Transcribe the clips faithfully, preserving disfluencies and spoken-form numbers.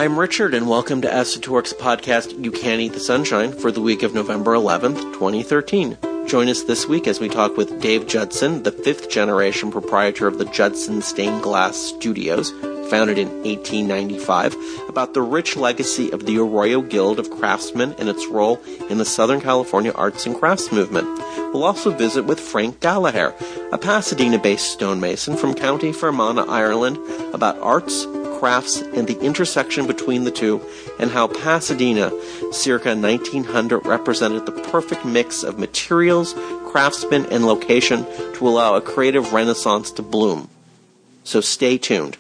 I'm Richard, and welcome to Esotouric's podcast, You Can't Eat the Sunshine, for the week of November eleventh, twenty thirteen. Join us this week as we talk with Dave Judson, the fifth-generation proprietor of the Judson Stained Glass Studios, founded in eighteen ninety-five, about the rich legacy of the Arroyo Guild of Craftsmen and its role in the Southern California arts and crafts movement. We'll also visit with Frank Gallagher, a Pasadena-based stonemason from County Fermanagh, Ireland, about arts, crafts, and the intersection between the two, and how Pasadena, circa nineteen hundred, represented the perfect mix of materials, craftsmen, and location to allow a creative renaissance to bloom. So stay tuned.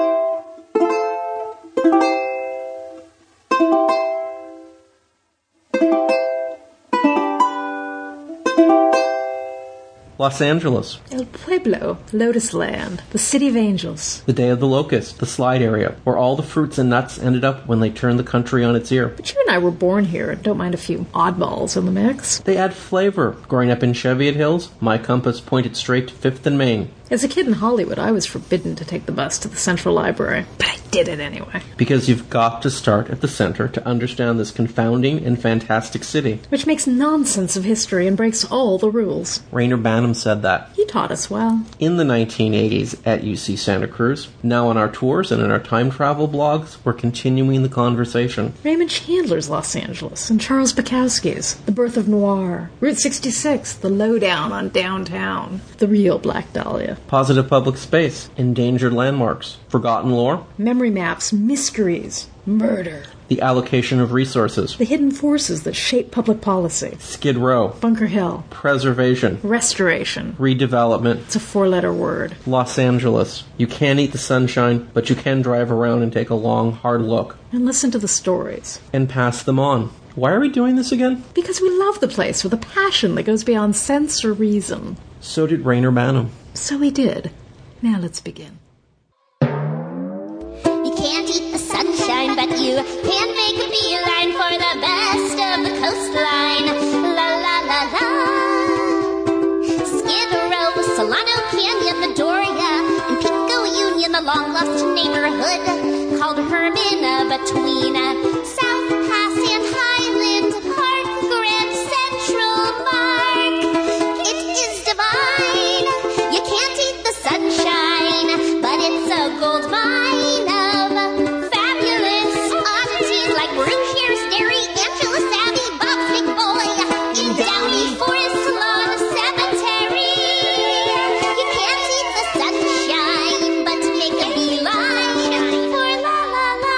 Los Angeles. El Pueblo, Lotus Land, the City of Angels. The Day of the Locust, the Slide Area, where all the fruits and nuts ended up when they turned the country on its ear. But you and I were born here and don't mind a few oddballs in the mix. They add flavor. Growing up in Cheviot Hills, my compass pointed straight to Fifth and Main. As a kid in Hollywood, I was forbidden to take the bus to the Central Library, but I did it anyway. Because you've got to start at the center to understand this confounding and fantastic city. Which makes nonsense of history and breaks all the rules. Rayner Banham said that. He taught us well. In the nineteen eighties at U C Santa Cruz. Now on our tours and in our time travel blogs, we're continuing the conversation. Raymond Chandler's Los Angeles and Charles Bukowski's The Birth of Noir. Route sixty-six, the lowdown on downtown. The real Black Dahlia. Positive public space. Endangered landmarks. Forgotten lore. Memory maps. Mysteries. Murder. The allocation of resources. The hidden forces that shape public policy. Skid Row. Bunker Hill. Preservation. Restoration. Redevelopment. It's a four-letter word. Los Angeles. You can't eat the sunshine, but you can drive around and take a long, hard look. And listen to the stories. And pass them on. Why are we doing this again? Because we love the place with a passion that goes beyond sense or reason. So did Rayner Banham. So we did. Now let's begin. You can't eat the sunshine, but you can make a beeline for the best of the coastline. La la la la. Skid Row, Solano Canyon, the Doria, and Pico Union, the long-lost neighborhood called Hermina, between South Pass and Highland Park, Grand Central Park. It is divine. You can't eat the sunshine, but it's a gold mine of fabulous oddities like Brewshares Dairy, Angeles Abbey, Bob's Big Boy, in Downey Forest Lawn Cemetery. You can't eat the sunshine, but make a beeline for la la la.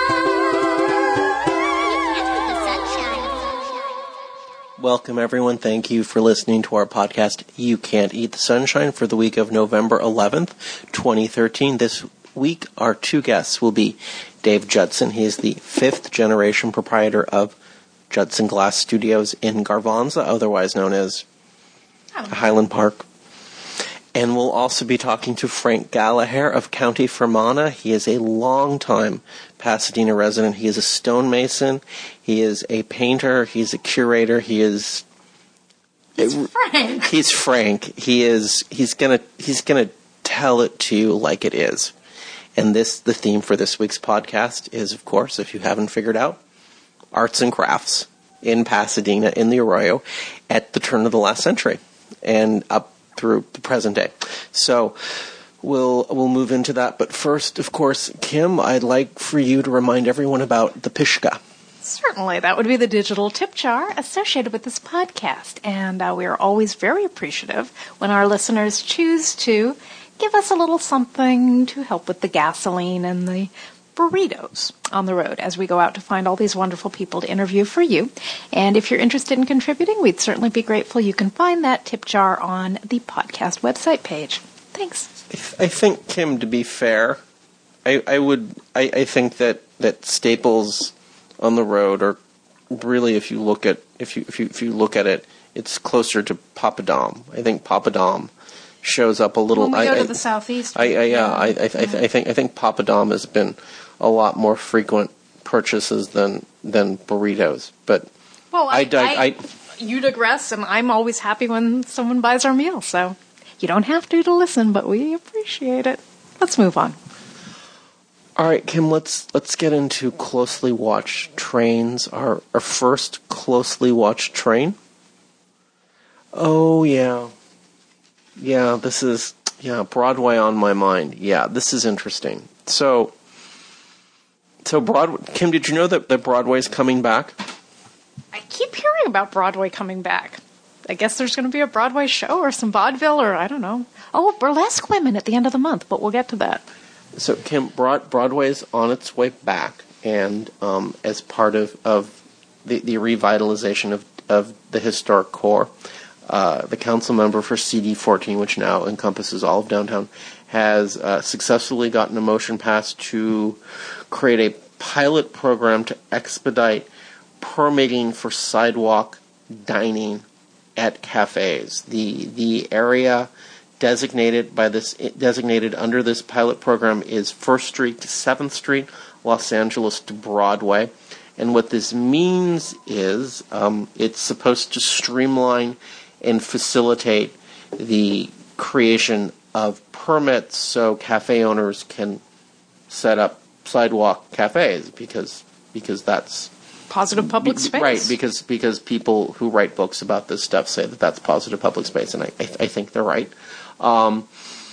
You can't eat the sunshine. Welcome, everyone. Thank you for listening to our podcast, You Can't Eat the Sunshine, for the week of November eleventh, twenty thirteen. This week, our two guests will be Dave Judson. He is the fifth-generation proprietor of Judson Glass Studios in Garvanza, otherwise known as Highland Park. And we'll also be talking to Frank Gallagher of County Fermanagh. He is a long-time Pasadena resident. He is a stonemason. He is a painter. He's a curator. He is... He's Frank. He's Frank. He is... He's gonna... He's gonna tell it to you like it is. And this... The theme for this week's podcast is, of course, if you haven't figured out, arts and crafts in Pasadena, in the Arroyo, at the turn of the last century. And up through the present day. So we'll we'll move into that. But first, of course, Kim, I'd like for you to remind everyone about the Pishka. Certainly. That would be the digital tip jar associated with this podcast. And uh, we are always very appreciative when our listeners choose to give us a little something to help with the gasoline and the burritos on the road as we go out to find all these wonderful people to interview for you. And if you're interested in contributing, we'd certainly be grateful. You can find that tip jar on the podcast website page. Thanks. I, th- I think, Kim, to be fair, I, I would I, I think that, that staples on the road are really, if you look at if you if you if you look at it, it's closer to Papadom. I think Papadom shows up a little. When we go I, to I, the southeast. I, I, yeah, I, I, I, th- I think I think Papadom has been a lot more frequent purchases than than burritos. But well, I, I, I, I, you digress, and I'm always happy when someone buys our meal. So you don't have to to listen, but we appreciate it. Let's move on. All right, Kim, let's let's get into closely watched trains. Our our first closely watched train. Oh, yeah. Yeah, this is, yeah, Broadway on my mind. Yeah, this is interesting. So, so Broadway, Kim, did you know that, that Broadway's coming back? I keep hearing about Broadway coming back. I guess there's going to be a Broadway show or some vaudeville or I don't know. Oh, Burlesque Women at the end of the month, but we'll get to that. So, Kim, Broad, Broadway's on its way back, and um, as part of, of the, the revitalization of, of the historic core, uh, the council member for C D fourteen, which now encompasses all of downtown, has uh, successfully gotten a motion passed to create a pilot program to expedite permitting for sidewalk dining at cafes. The the area designated by this designated under this pilot program is First Street to seventh Street, Los Angeles to Broadway. And what this means is um, it's supposed to streamline and facilitate the creation of permits so cafe owners can set up sidewalk cafes because because that's positive public space. Right, because because people who write books about this stuff say that that's positive public space, and I, I, I think they're right. Um,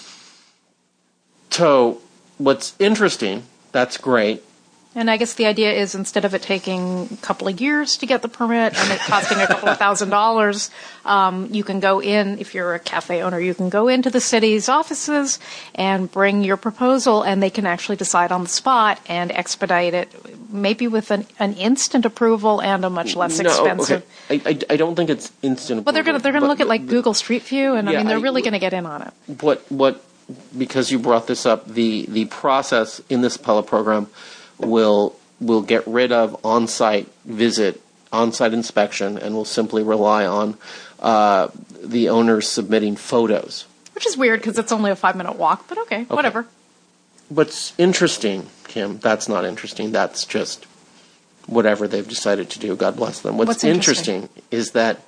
so what's interesting, that's great. And I guess the idea is instead of it taking a couple of years to get the permit and it costing a couple of thousand dollars, um, you can go in, if you're a cafe owner, you can go into the city's offices and bring your proposal and they can actually decide on the spot and expedite it, maybe with an, an instant approval and a much less no, expensive. Okay. I, I, I don't think it's instant approval. Well, they're going to they're going to look at like but, Google Street View, and yeah, I mean they're I, really going to get in on it. What what because you brought this up, the the process in this pilot program will will get rid of on-site visit, on-site inspection, and will simply rely on uh, the owners submitting photos. Which is weird because it's only a five-minute walk, but okay, okay, whatever. What's interesting, Kim, that's not interesting. That's just whatever they've decided to do. God bless them. What's, What's interesting? interesting is that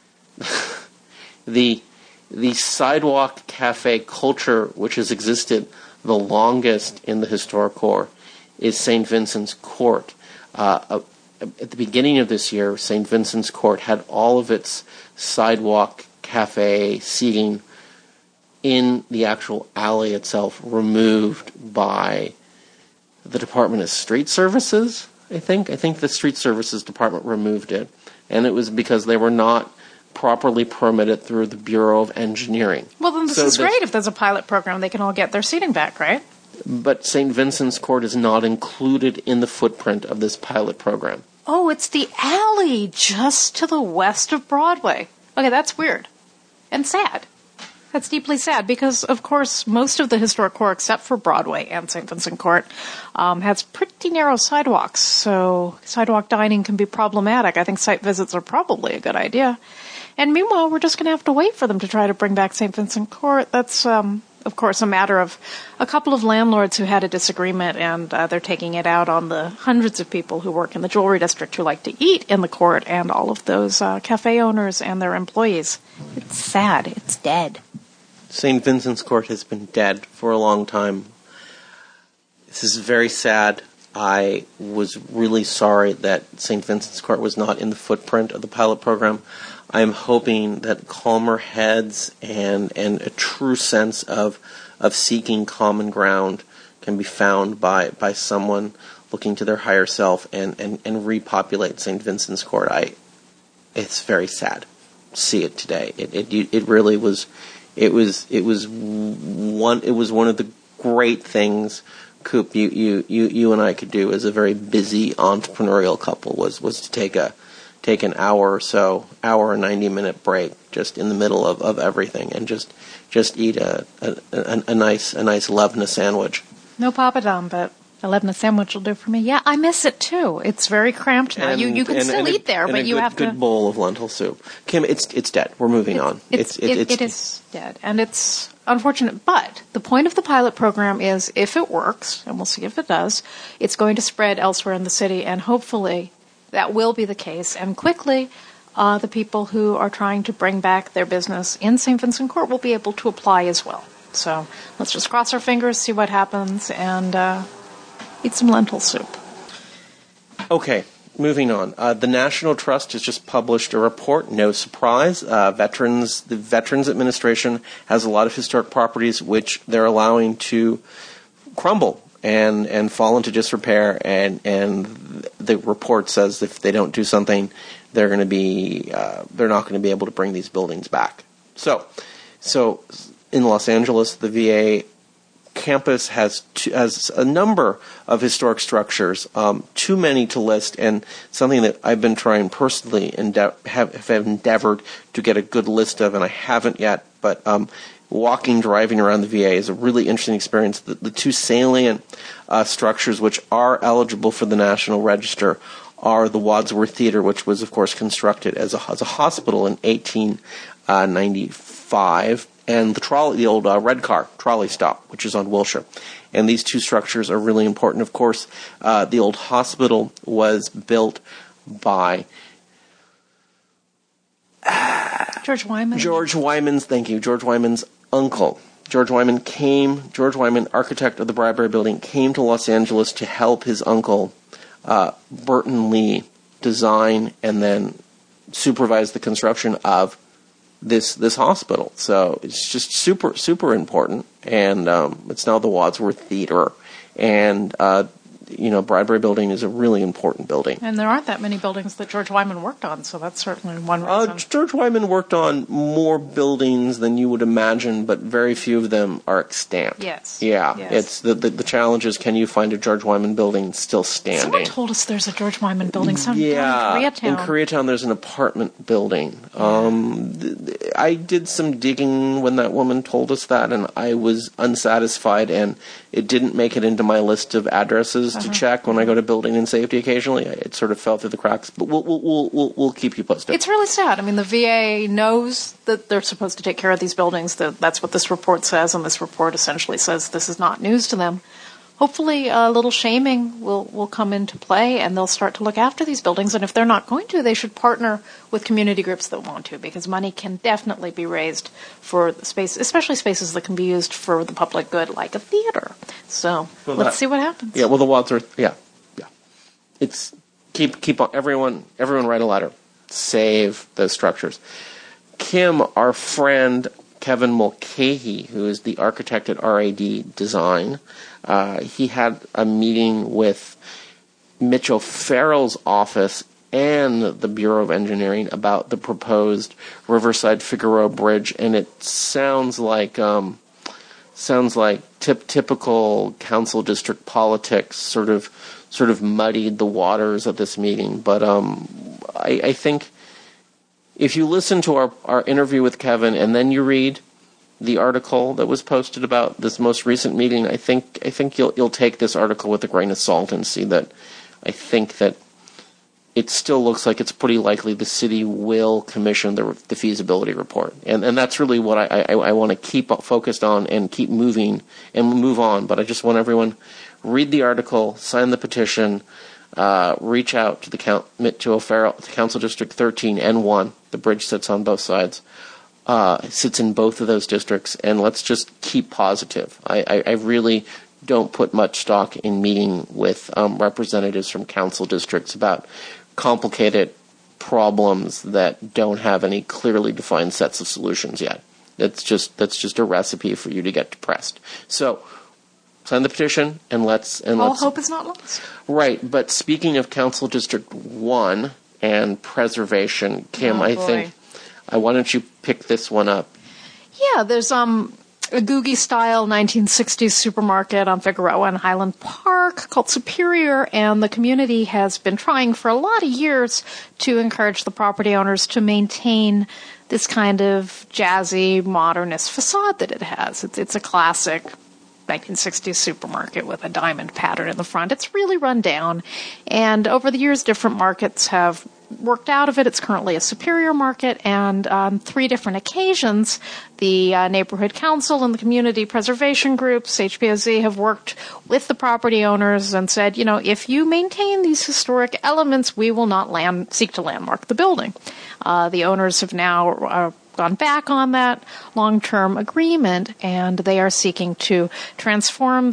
the the sidewalk cafe culture, which has existed the longest in the historic core, is Saint Vincent's Court. Uh, at the beginning of this year, Saint Vincent's Court had all of its sidewalk cafe seating in the actual alley itself removed by the Department of Street Services, I think. I think the Street Services Department removed it. And it was because they were not properly permitted through the Bureau of Engineering. Well, then this so is this, great. If there's a pilot program, they can all get their seating back, right? But Saint Vincent's Court is not included in the footprint of this pilot program. Oh, it's the alley just to the west of Broadway. Okay, that's weird. And sad. That's deeply sad because, of course, most of the historic core, except for Broadway and Saint Vincent Court, um, has pretty narrow sidewalks. So sidewalk dining can be problematic. I think site visits are probably a good idea. And meanwhile, we're just going to have to wait for them to try to bring back Saint Vincent Court. That's, um, of course, a matter of a couple of landlords who had a disagreement, and uh, they're taking it out on the hundreds of people who work in the jewelry district who like to eat in the court and all of those uh, cafe owners and their employees. It's sad. It's dead. Saint Vincent's Court has been dead for a long time. This is very sad. I was really sorry that Saint Vincent's Court was not in the footprint of the pilot program. I'm hoping that calmer heads and, and a true sense of of seeking common ground can be found by, by someone looking to their higher self and, and, and repopulate Saint Vincent's Court. I it's very sad to see it today. It it it really was it was it was one it was one of the great things, Coop, you, you, you, you and I could do as a very busy entrepreneurial couple was, was to take a take an hour or so, hour or ninety minute break just in the middle of, of everything and just just eat a a, a, a nice a nice Levna sandwich. No papadum, but a Levna sandwich will do for me. Yeah, I miss it too. It's very cramped now. And, you you can and, still and eat a, there, and but a you good, have to. good bowl of lentil soup. Kim, it's it's dead. We're moving it's, on. It's, It's, it, it, it's it is dead, and it's unfortunate. But the point of the pilot program is, if it works, and we'll see if it does, it's going to spread elsewhere in the city, and hopefully that will be the case. And quickly, uh, the people who are trying to bring back their business in Saint Vincent Court will be able to apply as well. So let's just cross our fingers, see what happens, and uh, Eat some lentil soup. Okay, moving on. Uh, the National Trust has just published a report. No surprise. Uh, veterans, the Veterans Administration has a lot of historic properties which they're allowing to crumble and, and fall into disrepair. And, and the report says if they don't do something, they're going to be uh, they're not going to be able to bring these buildings back. So, so in Los Angeles, the V A campus has two, has a number of historic structures, um, too many to list, and something that I've been trying personally and ende- have, have endeavored to get a good list of, and I haven't yet. But um, walking, driving around the V A is a really interesting experience. The, the two salient uh, structures which are eligible for the National Register are the Wadsworth Theater, which was, of course, constructed as a, as a hospital in eighteen ninety-five, and the trolley, the old uh, red car trolley stop, which is on Wilshire. And these two structures are really important. Of course, uh, the old hospital was built by George Wyman. George Wyman's, thank you, George Wyman's uncle. George Wyman came, George Wyman, architect of the Bradbury Building, came to Los Angeles to help his uncle, uh, Burton Lee, design and then supervise the construction of this this hospital. So it's just super, super important. And um, it's now the Wadsworth Theater. And, uh, you know, Bradbury Building is a really important building. And there aren't that many buildings that George Wyman worked on, so that's certainly one reason. Uh, George Wyman worked on more buildings than you would imagine, but very few of them are extant. Yes. Yeah. Yes. It's the, the the challenge is, can you find a George Wyman building still standing? Someone told us there's a George Wyman building somewhere yeah, in Koreatown. in Koreatown there's an apartment building. Um, th- th- I did some digging when that woman told us that, and I was unsatisfied, and it didn't make it into my list of addresses Uh-huh. to check when I go to building and safety occasionally. It sort of fell through the cracks, but we'll we'll we'll we'll, we'll keep you posted. It's really sad. I mean, the V A knows that they're supposed to take care of these buildings. That that's what this report says, and this report essentially says this is not news to them. Hopefully, a little shaming will, will come into play, and they'll start to look after these buildings. And if they're not going to, they should partner with community groups that want to, because money can definitely be raised for the space, especially spaces that can be used for the public good, like a theater. So Well, let's that- see what happens. Yeah, well, the Wadsworth, yeah, yeah. It's keep keep on everyone everyone write a letter, save those structures. Kim, our friend Kevin Mulcahy, who is the architect at R A D Design, uh, he had a meeting with Mitch O'Farrell's office and the Bureau of Engineering about the proposed Riverside Figueroa Bridge, and it sounds like um, sounds like tip, typical council district politics sort of sort of muddied the waters at this meeting. But um, I, I think if you listen to our, our interview with Kevin and then you read the article that was posted about this most recent meeting, I think I think you'll you'll take this article with a grain of salt and see that I think that it still looks like it's pretty likely the city will commission the, the feasibility report. And and that's really what I, I, I want to keep focused on and keep moving and move on. But I just want everyone read the article, sign the petition, uh, reach out to the count, to O'Farrell, to Council District thirteen and one. The bridge sits on both sides, uh, sits in both of those districts, and let's just keep positive. I, I, I really don't put much stock in meeting with um, representatives from council districts about complicated problems that don't have any clearly defined sets of solutions yet. That's just that's just a recipe for you to get depressed. So sign the petition and let's and All let's hope is not lost. Right. But speaking of Council District One and preservation, Kim, Oh, I boy. think I why don't you pick this one up? Yeah, there's um a Googie-style nineteen sixties supermarket on Figueroa and Highland Park called Superior, and the community has been trying for a lot of years to encourage the property owners to maintain this kind of jazzy, modernist facade that it has. It's, it's a classic nineteen sixties supermarket with a diamond pattern in the front. It's really run down, and over the years, different markets have worked out of it. It's currently a Superior market, and on three different occasions, the uh, neighborhood council and the community preservation groups, H P O Z, have worked with the property owners and said, you know, if you maintain these historic elements, we will not land, seek to landmark the building. Uh, the owners have now uh, gone back on that long-term agreement, and they are seeking to transform this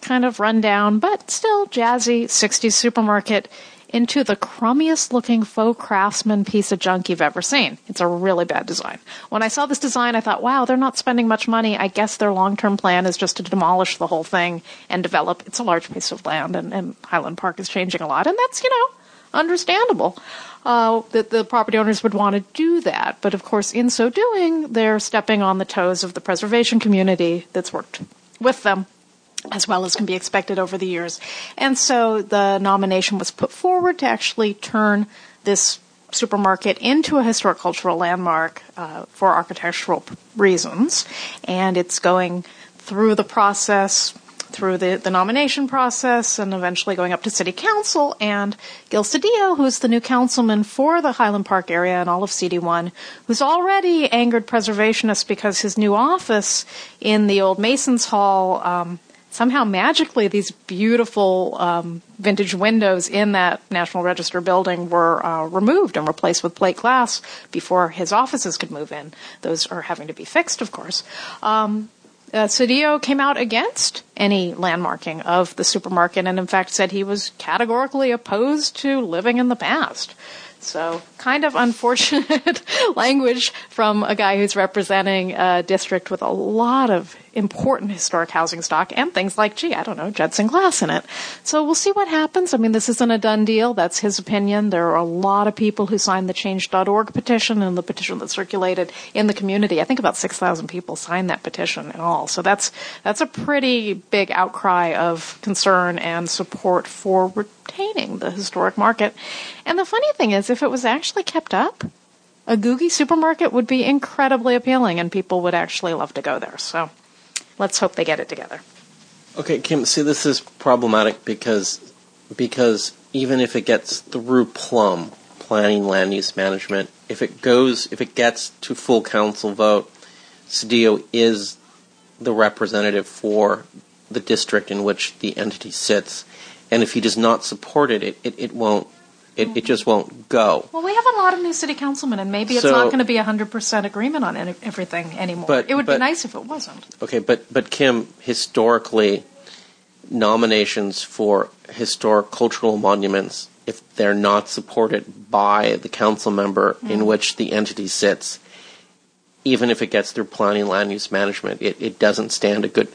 kind of rundown, but still jazzy sixties supermarket into the crummiest-looking faux craftsman piece of junk you've ever seen. It's a really bad design. When I saw this design, I thought, wow, they're not spending much money. I guess their long-term plan is just to demolish the whole thing and develop. It's a large piece of land, and, and Highland Park is changing a lot, and that's, you know, understandable. Uh, that the property owners would want to do that. But, of course, in so doing, they're stepping on the toes of the preservation community that's worked with them, as well as can be expected over the years. And so the nomination was put forward to actually turn this supermarket into a historic cultural landmark uh, for architectural p- reasons. And it's going through the process, through the, the nomination process, and eventually going up to City Council. And Gil Cedillo, who's the new councilman for the Highland Park area and all of C D one, who's already angered preservationists because his new office in the old Masons Hall, um, somehow magically these beautiful um, vintage windows in that National Register building were uh, removed and replaced with plate glass before his offices could move in. Those are having to be fixed, of course. Um, uh, Cedillo came out against any landmarking of the supermarket and, in fact, said he was categorically opposed to living in the past. So kind of unfortunate language from a guy who's representing a district with a lot of important historic housing stock and things like, gee, I don't know, Judson Glass in it. So we'll see what happens. I mean, this isn't a done deal. That's his opinion. There are a lot of people who signed the change dot org petition and the petition that circulated in the community. I think about six thousand people signed that petition in all. So that's that's a pretty big outcry of concern and support for retaining the historic market. And the funny thing is, if it was actually kept up, a Googie supermarket would be incredibly appealing and people would actually love to go there. So let's hope they get it together. Okay, Kim, see, this is problematic because because even if it gets through Plum, planning land use management, if it goes, if it gets to full council vote, Cedillo is the representative for the district in which the entity sits. And if he does not support it, it, it, it won't, it, it just won't go. Well, we have a lot of new city councilmen, and maybe it's so, not going to be one hundred percent agreement on any, everything anymore. But, it would but, be nice if it wasn't. Okay, but, but Kim, historically, nominations for historic cultural monuments, if they're not supported by the council member mm. in which the entity sits, even if it gets through planning land use management, it, it doesn't stand a good...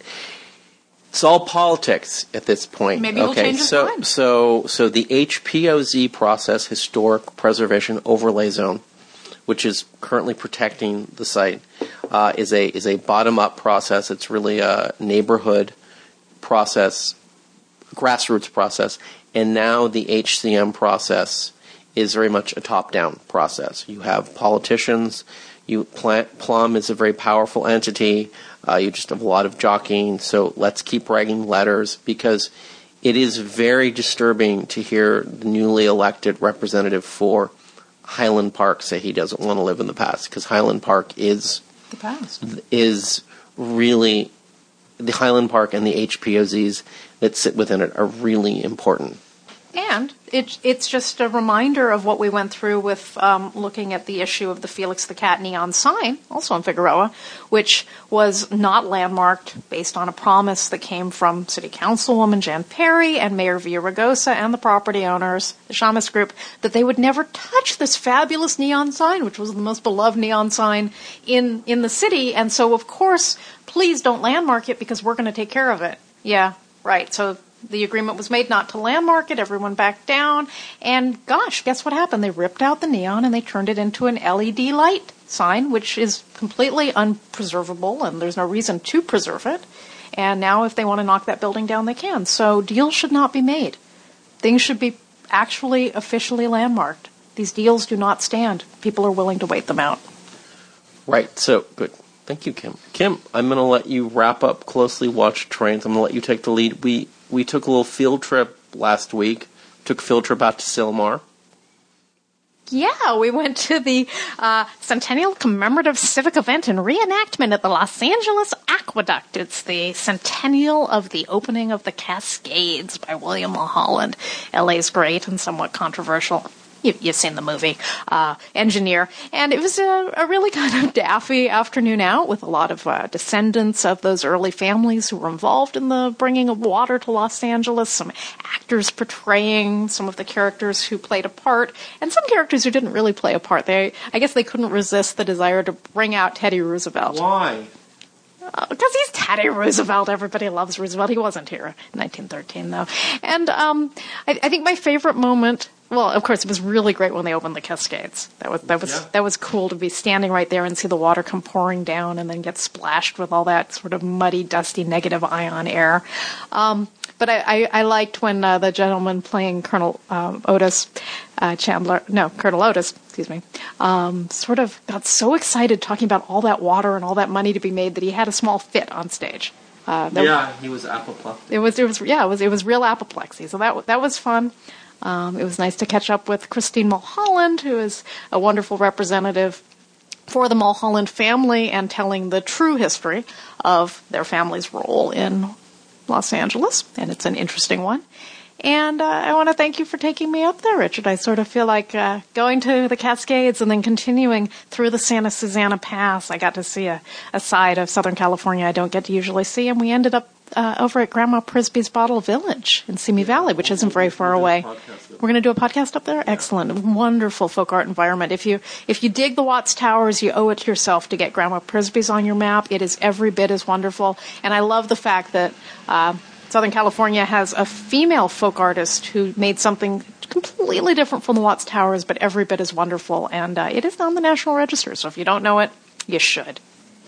It's all politics at this point. Maybe we'll okay, change his so, mind. So, so the H P O Z process, Historic Preservation Overlay Zone, which is currently protecting the site, uh, is a is a bottom-up process. It's really a neighborhood process, grassroots process, and now the H C M process is very much a top-down process. You have politicians. You plant, Plum is a very powerful entity. Uh, you just have a lot of jockeying, so let's keep writing letters because it is very disturbing to hear the newly elected representative for Highland Park say he doesn't want to live in the past because Highland Park is the past is really the Highland Park and the H P O Zs that sit within it are really important. And it, it's just a reminder of what we went through with um, looking at the issue of the Felix the Cat neon sign, also in Figueroa, which was not landmarked based on a promise that came from City Councilwoman Jan Perry and Mayor Villaraigosa and the property owners, the Shamus Group, that they would never touch this fabulous neon sign, which was the most beloved neon sign in, in the city. And so, of course, please don't landmark it because we're going to take care of it. Yeah, right. So the agreement was made not to landmark it. Everyone backed down. And gosh, guess what happened? They ripped out the neon and they turned it into an L E D light sign, which is completely unpreservable, and there's no reason to preserve it. And now if they want to knock that building down, they can. So deals should not be made. Things should be actually officially landmarked. These deals do not stand. People are willing to wait them out. Right. So, good. Thank you, Kim. Kim, I'm going to let you wrap up Closely Watched Trains. I'm going to let you take the lead. We we took a little field trip last week. Took a field trip out to Sylmar. Yeah, we went to the uh, Centennial Commemorative Civic Event and Reenactment at the Los Angeles Aqueduct. It's the centennial of the opening of the Cascades by William Mulholland. L A's great and somewhat controversial. You, you've seen the movie, uh, engineer. And it was a, a really kind of daffy afternoon out with a lot of uh, descendants of those early families who were involved in the bringing of water to Los Angeles, some actors portraying some of the characters who played a part, and some characters who didn't really play a part. They, I guess they couldn't resist the desire to bring out Teddy Roosevelt. Why? Because uh, he's Teddy Roosevelt. Everybody loves Roosevelt. He wasn't here in nineteen thirteen, though. And um, I, I think my favorite moment... Well, of course, it was really great when they opened the Cascades. That was that was yeah. that was cool to be standing right there and see the water come pouring down and then get splashed with all that sort of muddy, dusty, negative ion air. Um, but I, I, I liked when uh, the gentleman playing Colonel um, Otis uh, Chandler, no, Colonel Otis, excuse me, um, sort of got so excited talking about all that water and all that money to be made that he had a small fit on stage. Uh, yeah, he was apoplectic. It was, it was, yeah, it was, it was real apoplexy. So that that was fun. Um, it was nice to catch up with Christine Mulholland, who is a wonderful representative for the Mulholland family and telling the true history of their family's role in Los Angeles. And it's an interesting one. And uh, I want to thank you for taking me up there, Richard. I sort of feel like uh, going to the Cascades and then continuing through the Santa Susana Pass. I got to see a, a side of Southern California I don't get to usually see, and we ended up uh, over at Grandma Prisby's Bottle Village in Simi Valley, which isn't very far away. We're going to do a podcast up there? Excellent. Wonderful folk art environment. If you if you dig the Watts Towers, you owe it to yourself to get Grandma Prisby's on your map. It is every bit as wonderful. And I love the fact that uh, Southern California has a female folk artist who made something completely different from the Watts Towers, but every bit as wonderful. And uh, it is on the National Register, so if you don't know it, you should.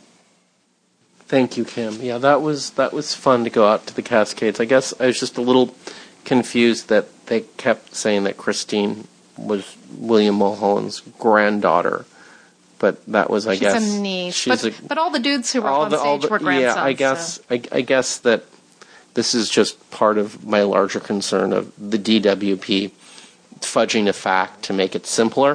Thank you, Kim. Yeah, that was that was fun to go out to the Cascades. I guess I was just a little confused that they kept saying that Christine was William Mulholland's granddaughter, but that was, I she's guess, a niece. She's but, a, but all the dudes who were all on the, stage all the, were grandsons. Yeah, I guess so. I, I guess that this is just part of my larger concern of the D W P fudging a fact to make it simpler.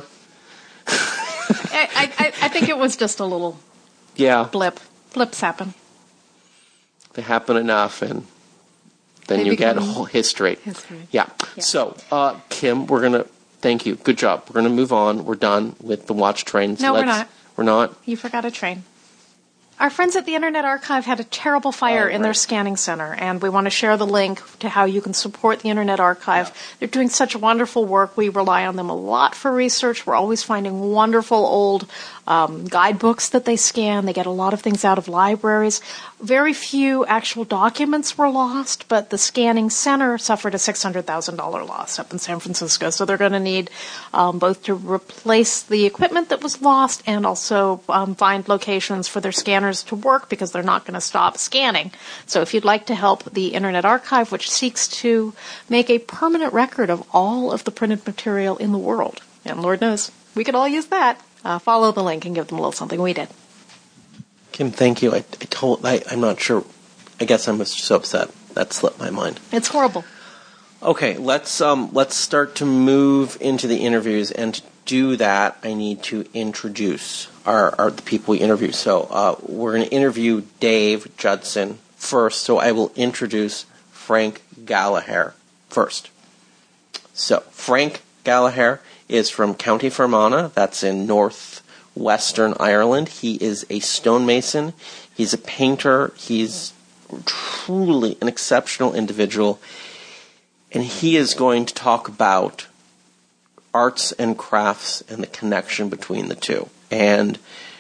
I, I, I think it was just a little yeah blip. Blips happen. They happen enough, and then they you get a whole history. history. Yeah. yeah. So, uh, Kim, we're going to, thank you. Good job. We're going to move on. We're done with the watch trains. No, Let's, we're not. We're not? You forgot a train. Our friends at the Internet Archive had a terrible fire oh, in right. their scanning center, and we want to share the link to how you can support the Internet Archive. Yeah. They're doing such wonderful work. We rely on them a lot for research. We're always finding wonderful old um, guidebooks that they scan. They get a lot of things out of libraries. Very few actual documents were lost, but the scanning center suffered a six hundred thousand dollars loss up in San Francisco, so they're going to need um, both to replace the equipment that was lost and also um, find locations for their scanners to work because they're not going to stop scanning. So if you'd like to help the Internet Archive, which seeks to make a permanent record of all of the printed material in the world, and Lord knows, we could all use that, uh, follow the link and give them a little something we did. Kim, thank you. I, I told, I, I'm not sure. I guess I was so upset. That slipped my mind. It's horrible. Okay, let's um, let's start to move into the interviews, and to do that, I need to introduce our, our the people we interview. So uh, we're going to interview Dave Judson first. So I will introduce Frank Gallagher first. So Frank Gallagher is from County Fermanagh. That's in northwestern Ireland. He is a stonemason. He's a painter. He's truly an exceptional individual. And he is going to talk about arts and crafts and the connection between the two. And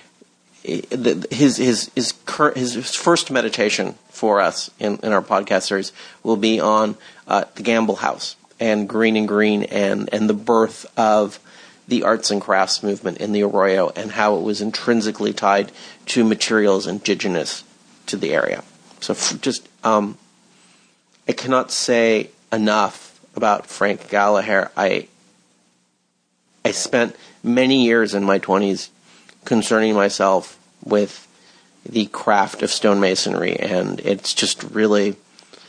his his his his first meditation for us in, in our podcast series will be on uh, the Gamble House and Green and Green and, and the birth of the arts and crafts movement in the Arroyo and how it was intrinsically tied to materials indigenous to the area. So f- just um, I cannot say enough about Frank Gallagher. I I spent many years in my twenties concerning myself with the craft of stonemasonry, and it's just really,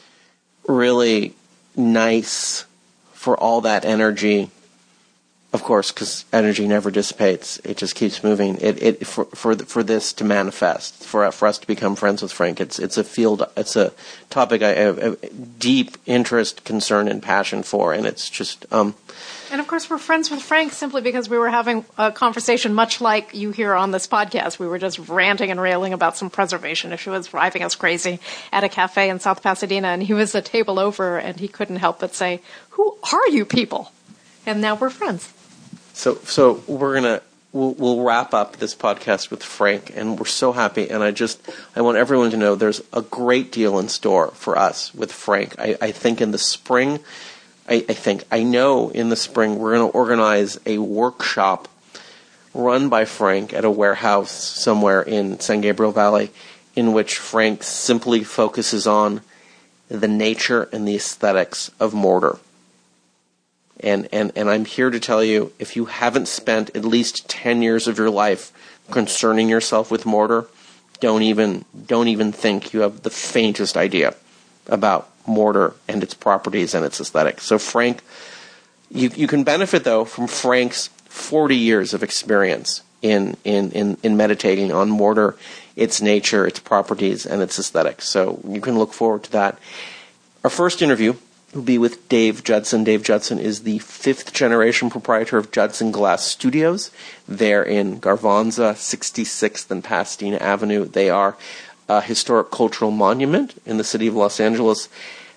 really nice for all that energy. Of course, because energy never dissipates; it just keeps moving. It it for for for this to manifest, for for us to become friends with Frank. It's it's a field, it's a topic I have a deep interest, concern, and passion for, and it's just um, And of course, we're friends with Frank simply because we were having a conversation much like you hear on this podcast. We were just ranting and railing about some preservation issue that's driving us crazy at a cafe in South Pasadena. And he was a table over, and he couldn't help but say, "Who are you people?" And now we're friends. So, so we're gonna we'll, we'll wrap up this podcast with Frank, and we're so happy. And I just I want everyone to know there's a great deal in store for us with Frank. I, I think in the spring. I, I think, I know in the spring we're going to organize a workshop run by Frank at a warehouse somewhere in San Gabriel Valley in which Frank simply focuses on the nature and the aesthetics of mortar. And, and, and I'm here to tell you, if you haven't spent at least ten years of your life concerning yourself with mortar, don't even, don't even think you have the faintest idea about mortar and its properties and its aesthetics. So Frank, you you can benefit though from Frank's forty years of experience in, in, in, in meditating on mortar, its nature, its properties, and its aesthetics. So you can look forward to that. Our first interview will be with Dave Judson. Dave Judson is the fifth generation proprietor of Judson Glass Studios. They're in Garvanza, sixty-sixth and Pasadena Avenue. They are a historic cultural monument in the city of Los Angeles.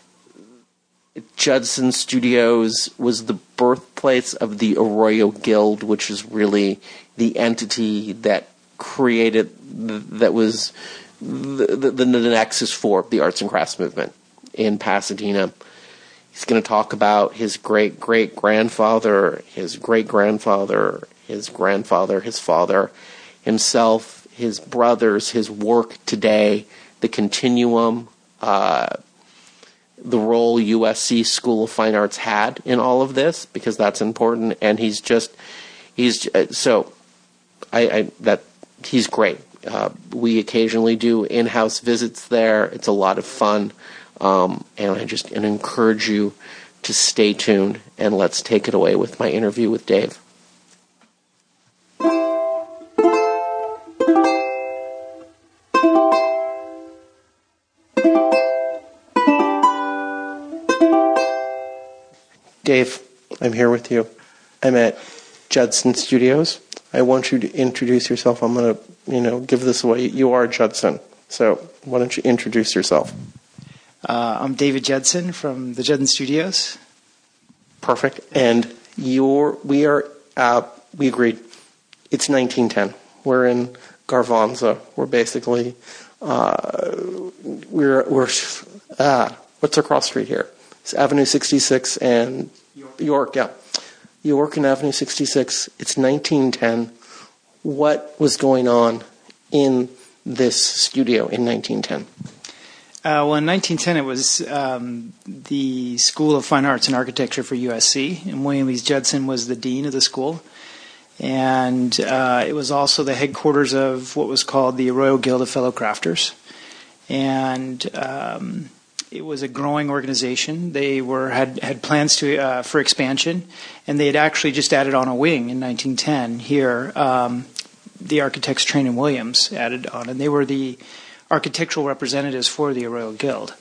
Judson Studios was the birthplace of the Arroyo Guild, which is really the entity that created, that was the, the, the nexus for the arts and crafts movement in Pasadena. He's going to talk about his great-great-grandfather, his great-grandfather, his grandfather, his father, himself, his brothers, his work today, the continuum, uh, the role U S C School of Fine Arts had in all of this, because that's important. And he's just, he's, uh, so, I, I, that, he's great. Uh, we occasionally do in-house visits there. It's a lot of fun. Um, and I just and encourage you to stay tuned, and let's take it away with my interview with Dave. Dave, I'm here with you. I'm at Judson Studios. I want you to introduce yourself. I'm going to, you know, give this away. You are Judson. So why don't you introduce yourself? Uh, I'm David Judson from the Judson Studios. Perfect. And you're, we are, uh, we agreed. It's nineteen ten. We're in Garvanza. We're basically, uh, we're, we're, ah, what's across the street here? It's Avenue sixty-six and York. York, yeah. York and Avenue sixty-six. It's nineteen ten. What was going on in this studio in nineteen ten? Uh, well, in nineteen ten, it was um, the School of Fine Arts and Architecture for U S C, and William Lees Judson was the dean of the school. And uh, it was also the headquarters of what was called the Arroyo Guild of Fellow Crafters. And um, it was a growing organization. They were had, had plans to uh, for expansion, and they had actually just added on a wing in nineteen ten here. Um, the architects Train and Williams added on, and they were the architectural representatives for the Arroyo Guild.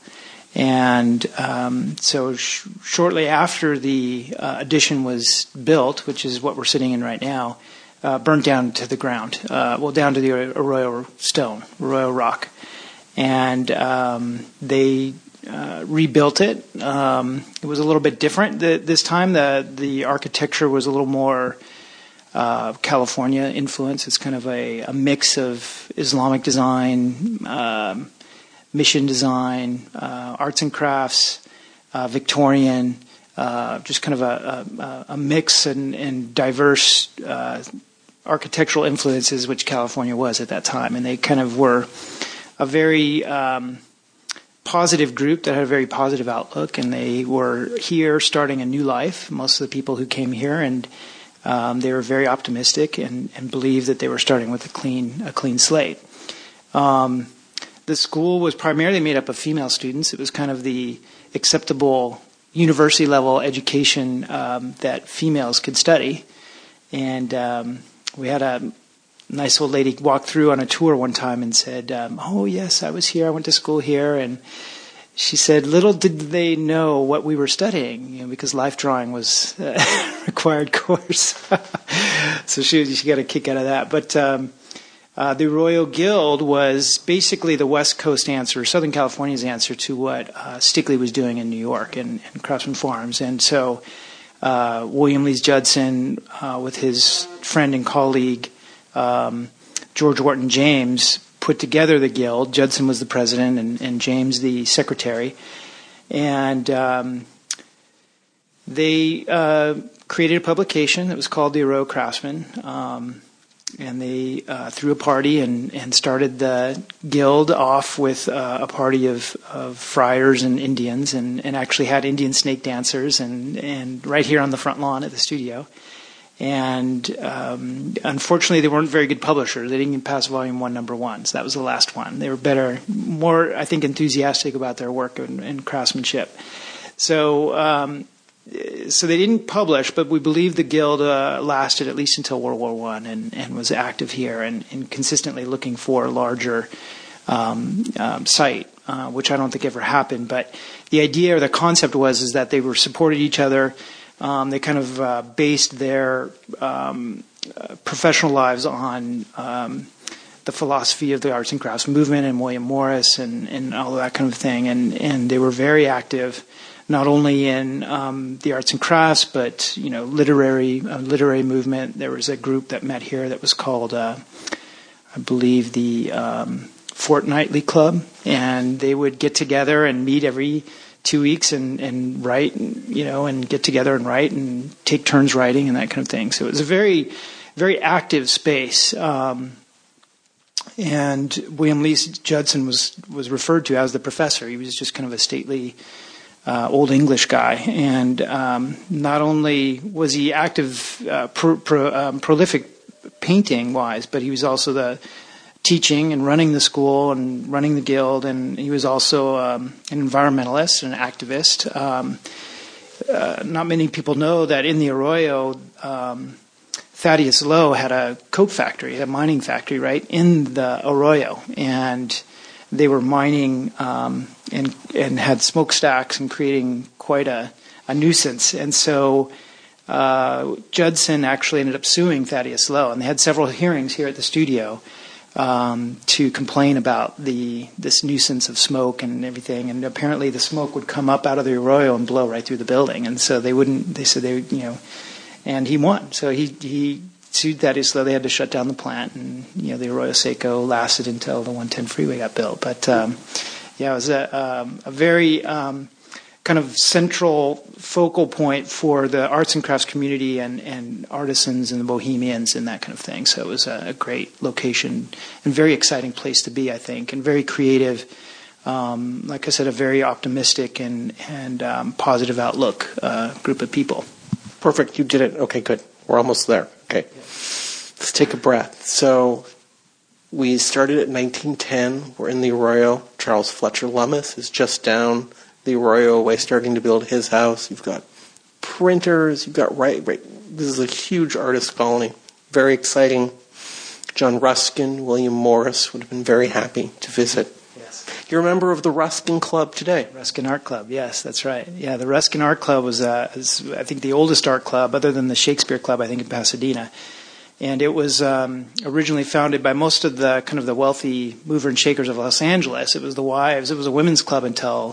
And um, so sh- shortly after the uh, addition was built, which is what we're sitting in right now, uh, burnt down to the ground, uh, well, down to the Arroyo stone, Arroyo rock. And um, they uh, rebuilt it. Um, it was a little bit different the, this time. The, the architecture was a little more Uh, California influence. It's kind of a, a mix of Islamic design, um, mission design, uh, arts and crafts, uh, Victorian, uh, just kind of a, a, a mix and, and diverse uh, architectural influences, which California was at that time. And they kind of were a very um, positive group that had a very positive outlook, and they were here starting a new life. Most of the people who came here, and Um, they were very optimistic and, and believed that they were starting with a clean a clean slate. Um, the school was primarily made up of female students. It was kind of the acceptable university level education um, that females could study. And um, we had a nice old lady walk through on a tour one time and said, um, "Oh yes, I was here. I went to school here." And she said, little did they know what we were studying, you know, because life drawing was uh, required course. So she she got a kick out of that. But um, uh, the Arroyo Guild was basically the West Coast answer, Southern California's answer to what uh, Stickley was doing in New York and, and Craftsman Farms. And so uh, William Lees Judson, uh, with his friend and colleague um, George Wharton James, put together the guild. Judson was the president and, and James the secretary. And um, they uh, created a publication that was called the Arroyo Craftsman. Um, and they uh, threw a party and, and started the guild off with uh, a party of, of friars and Indians, and, and actually had Indian snake dancers and, and right here on the front lawn at the studio. And um, unfortunately, they weren't very good publishers. They didn't even pass volume one, number one. So that was the last one. They were better, more, I think, enthusiastic about their work and, and craftsmanship. So, um, so they didn't publish, but we believe the guild uh, lasted at least until World War One and, and was active here and, and consistently looking for a larger um, um, site, uh, which I don't think ever happened. But the idea or the concept was is that they were supported each other. Um, they kind of uh, based their um, uh, professional lives on um, the philosophy of the arts and crafts movement and William Morris and, and all of that kind of thing. And, and they were very active, not only in um, the arts and crafts, but you know, literary uh, literary movement. There was a group that met here that was called, uh, I believe, the um, Fortnightly Club, and they would get together and meet every two weeks and, and write, you know, and get together and write and take turns writing and that kind of thing. So it was a very, very active space. Um, and William Lees Judson was, was referred to as the professor. He was just kind of a stately uh, old English guy. And um, not only was he active, uh, pro, pro, um, prolific painting-wise, but he was also the teaching and running the school and running the guild, and he was also um, an environmentalist, an activist. Um, uh, not many people know that in the Arroyo, um, Thaddeus Lowe had a coke factory, a mining factory, right, in the Arroyo, and they were mining um, and and had smokestacks and creating quite a, a nuisance. And so uh, Judson actually ended up suing Thaddeus Lowe, and they had several hearings here at the studio Um, to complain about the this nuisance of smoke and everything, and apparently the smoke would come up out of the Arroyo and blow right through the building, and so they wouldn't. They said they, you know, and he won. So he he sued that, so they had to shut down the plant, and you know the Arroyo Seco lasted until the one ten freeway got built. But um, yeah, it was a, um, a very um, kind of central focal point for the arts and crafts community and, and artisans and the bohemians and that kind of thing. So it was a, a great location and very exciting place to be, I think, and very creative. Um, like I said, a very optimistic and, and um, positive outlook uh, group of people. Perfect. You did it. Okay, good. We're almost there. Okay. Let's take a breath. So we started at nineteen ten. We're in the Arroyo. Charles Fletcher Lummis is just down the Arroyo way, starting to build his house. You've got printers. You've got right, right. This is a huge artist colony. Very exciting. John Ruskin, William Morris would have been very happy to visit. Yes. You're a member of the Ruskin Club today. Ruskin Art Club. Yes, that's right. Yeah, the Ruskin Art Club was, uh, is, I think, the oldest art club, other than the Shakespeare Club, I think, in Pasadena. And it was um, originally founded by most of the kind of the wealthy mover and shakers of Los Angeles. It was the wives. It was a women's club until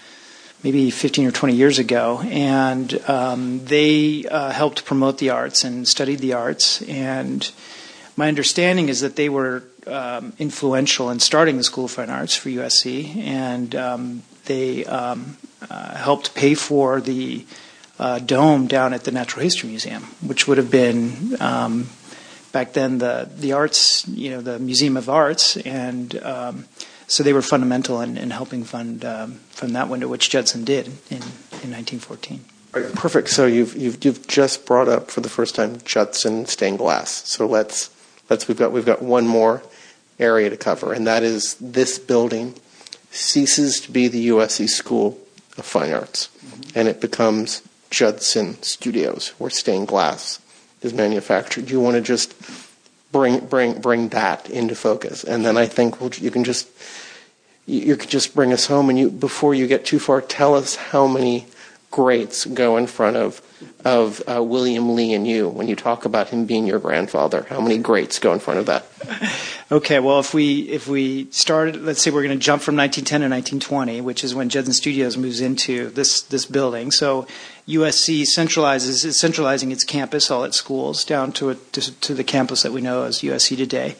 maybe fifteen or twenty years ago, and um, they uh, helped promote the arts and studied the arts. And my understanding is that they were um, influential in starting the School of Fine Arts for U S C, and um, they um, uh, helped pay for the uh, dome down at the Natural History Museum, which would have been um, back then the the arts, you know, the Museum of Arts, and um, so they were fundamental in, in helping fund um, from that window, which Judson did in, in nineteen fourteen. Right, perfect. So you've you've you've just brought up for the first time Judson stained glass. So let's let's we've got we've got one more area to cover, and that is this building ceases to be the U S C School of Fine Arts, mm-hmm. and it becomes Judson Studios, where stained glass is manufactured. You want to just bring bring bring that into focus, and then I think we'll, you can just you, you could just bring us home. And you, before you get too far, tell us how many greats go in front of of uh, William Lee and you when you talk about him being your grandfather? How many greats go in front of that? Okay, well, if we if we started, let's say we're going to jump from nineteen ten to nineteen twenty, which is when Judson Studios moves into this this building. So U S C centralizes is centralizing its campus, all its schools, down to a, to, to the campus that we know as U S C today.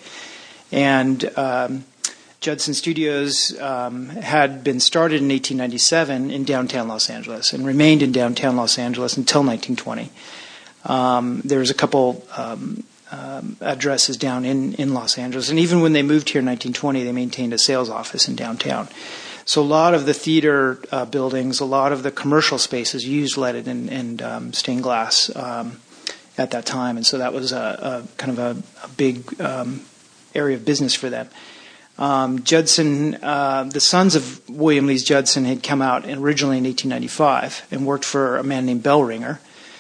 And um, Judson Studios um, had been started in eighteen ninety-seven in downtown Los Angeles and remained in downtown Los Angeles until nineteen twenty. Um, there was a couple um, um, addresses down in, in Los Angeles, and even when they moved here in nineteen twenty, they maintained a sales office in downtown. So a lot of the theater uh, buildings, a lot of the commercial spaces used leaded and, and um, stained glass um, at that time, and so that was a, a kind of a, a big um, area of business for them. Um, Judson, uh, the sons of William Lees Judson had come out originally in eighteen ninety-five and worked for a man named Bellringer,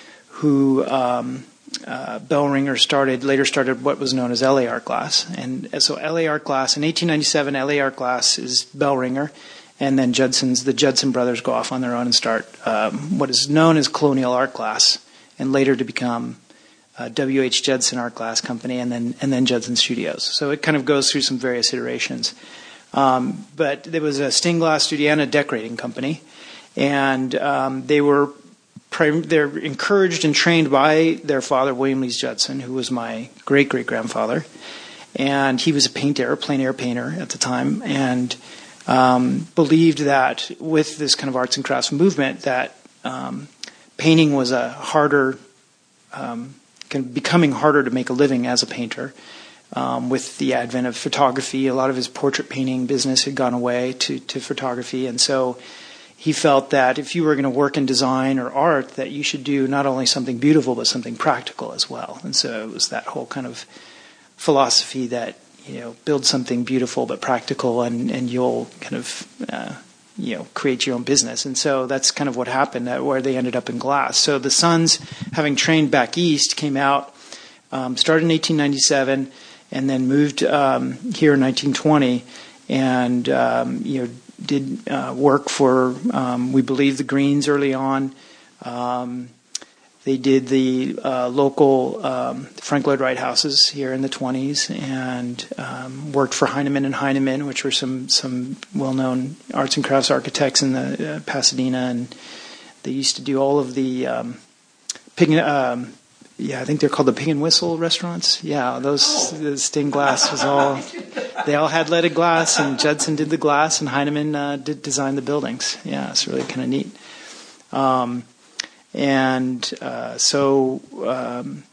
who um, uh, Bellringer started later started what was known as L A Art Glass, and so L A Art Glass in eighteen ninety-seven, L A Art Glass is Bellringer, and then Judson's the Judson brothers go off on their own and start um, what is known as Colonial Art Glass, and later to become Uh, W H Judson Art Glass Company, and then and then Judson Studios. So it kind of goes through some various iterations. Um, but there was a stained glass studio and a decorating company, and um, they were prim- they're encouraged and trained by their father, William Lees Judson, who was my great great grandfather, and he was a painter, a plein air painter at the time, and um, believed that with this kind of arts and crafts movement, that um, painting was a harder um, becoming harder to make a living as a painter. Um, with the advent of photography, a lot of his portrait painting business had gone away to, to photography, and so he felt that if you were going to work in design or art, that you should do not only something beautiful but something practical as well. And so it was that whole kind of philosophy that, you know, build something beautiful but practical, and, and you'll kind of uh, you know, create your own business. And so that's kind of what happened, uh, where they ended up in glass. So the sons, having trained back east, came out, um, started in eighteen ninety-seven, and then moved um, here in nineteen twenty, and um, you know, did uh, work for, um, we believe, the Greens early on. Um, they did the uh, local um, Frank Lloyd Wright houses here in the twenties, and um, worked for Heinemann and Heinemann, which were some some well-known arts and crafts architects in the uh, Pasadena, and they used to do all of the um, pig. Um, yeah, I think they're called the Pig and Whistle restaurants. Yeah, those the stained glass was all. They all had leaded glass, and Judson did the glass, and Heinemann uh, did design the buildings. Yeah, it's really kind of neat. Um, And uh, so um,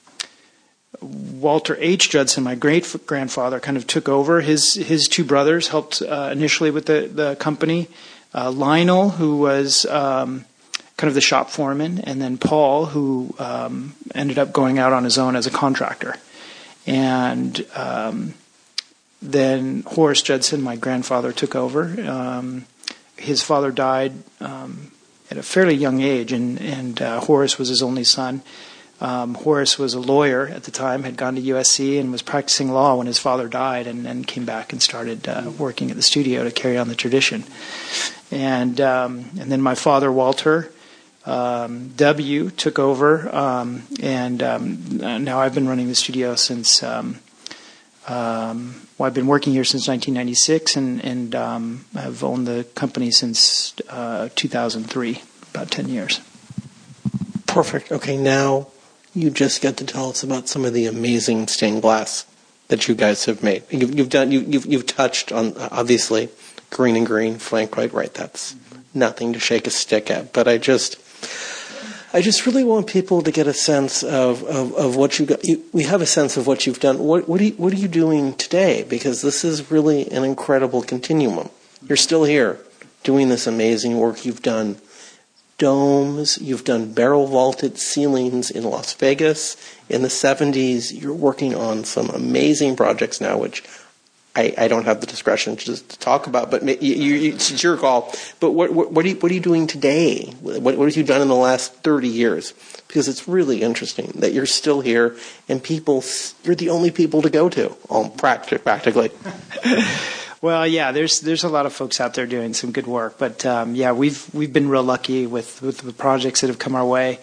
Walter H. Judson, my great-grandfather, kind of took over. His his two brothers helped uh, initially with the, the company. Uh, Lionel, who was um, kind of the shop foreman, and then Paul, who um, ended up going out on his own as a contractor. And um, then Horace Judson, my grandfather, took over. Um, his father died Um, at a fairly young age, and, and uh, Horace was his only son. Um, Horace was a lawyer at the time, had gone to U S C and was practicing law when his father died, and then came back and started uh, working at the studio to carry on the tradition. And um, and then my father, Walter um, W., took over, um, and um, now I've been running the studio since, um, um, well, I've been working here since nineteen ninety-six, and, and um, I've owned the company since uh, two thousand three, about ten years. Perfect. Okay, now you just get to tell us about some of the amazing stained glass that you guys have made. You've, you've done. You, you've you've touched on, obviously, Green and Green, Frank Lloyd Wright. That's nothing to shake a stick at. But I just, I just really want people to get a sense of, of, of what you got. You, we have a sense of what you've done. What what are you, what are you doing today? Because this is really an incredible continuum. You're still here doing this amazing work. You've done domes. You've done barrel vaulted ceilings in Las Vegas in the seventies. You're working on some amazing projects now, which I, I don't have the discretion to, to talk about, but you, you, it's your call. But what, what, what, are you, what are you doing today? What, what have you done in the last thirty years? Because it's really interesting that you're still here, and people, you're the only people to go to, all practic- practically. Well, yeah, there's there's a lot of folks out there doing some good work, but um, yeah, we've we've been real lucky with, with the projects that have come our way.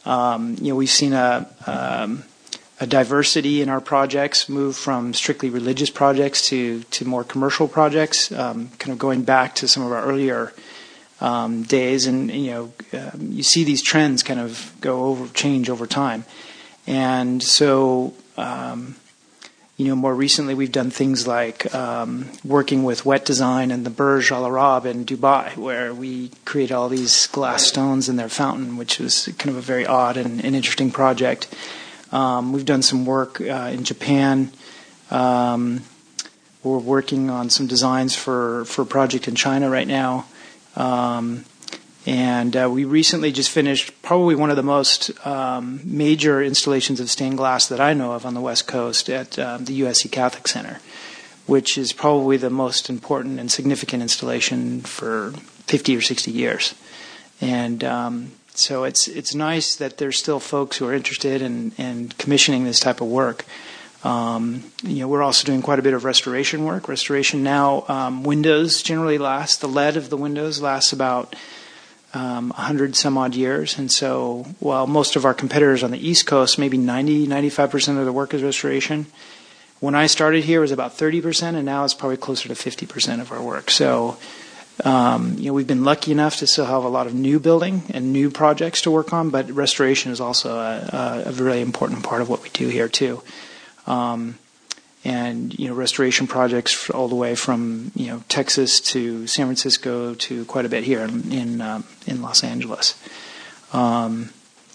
Um, you know, we've seen a, um, a diversity in our projects move from strictly religious projects to, to more commercial projects, um, kind of going back to some of our earlier um, days. And, you know, um, you see these trends kind of go over, change over time. And so, um, you know, more recently we've done things like um, working with Wet Design and the Burj Al Arab in Dubai, where we create all these glass stones in their fountain, which was kind of a very odd and, and interesting project. Um, we've done some work uh, in Japan. Um, we're working on some designs for, for a project in China right now. Um, and uh, we recently just finished probably one of the most um, major installations of stained glass that I know of on the West Coast at um, the U S C Catholic Center, which is probably the most important and significant installation for fifty or sixty years. And um, so it's it's nice that there's still folks who are interested in, in commissioning this type of work. Um, you know, we're also doing quite a bit of restoration work. Restoration now, um, windows generally last, the lead of the windows lasts about um, one hundred some odd years. And so while most of our competitors on the East Coast, maybe ninety, ninety-five percent of the work is restoration, when I started here it was about thirty percent, and now it's probably closer to fifty percent of our work. So Um, you know, we've been lucky enough to still have a lot of new building and new projects to work on, but restoration is also a, a, a really important part of what we do here too. Um, and you know, restoration projects all the way from you know Texas to San Francisco to quite a bit here in in, um, in Los Angeles. Um,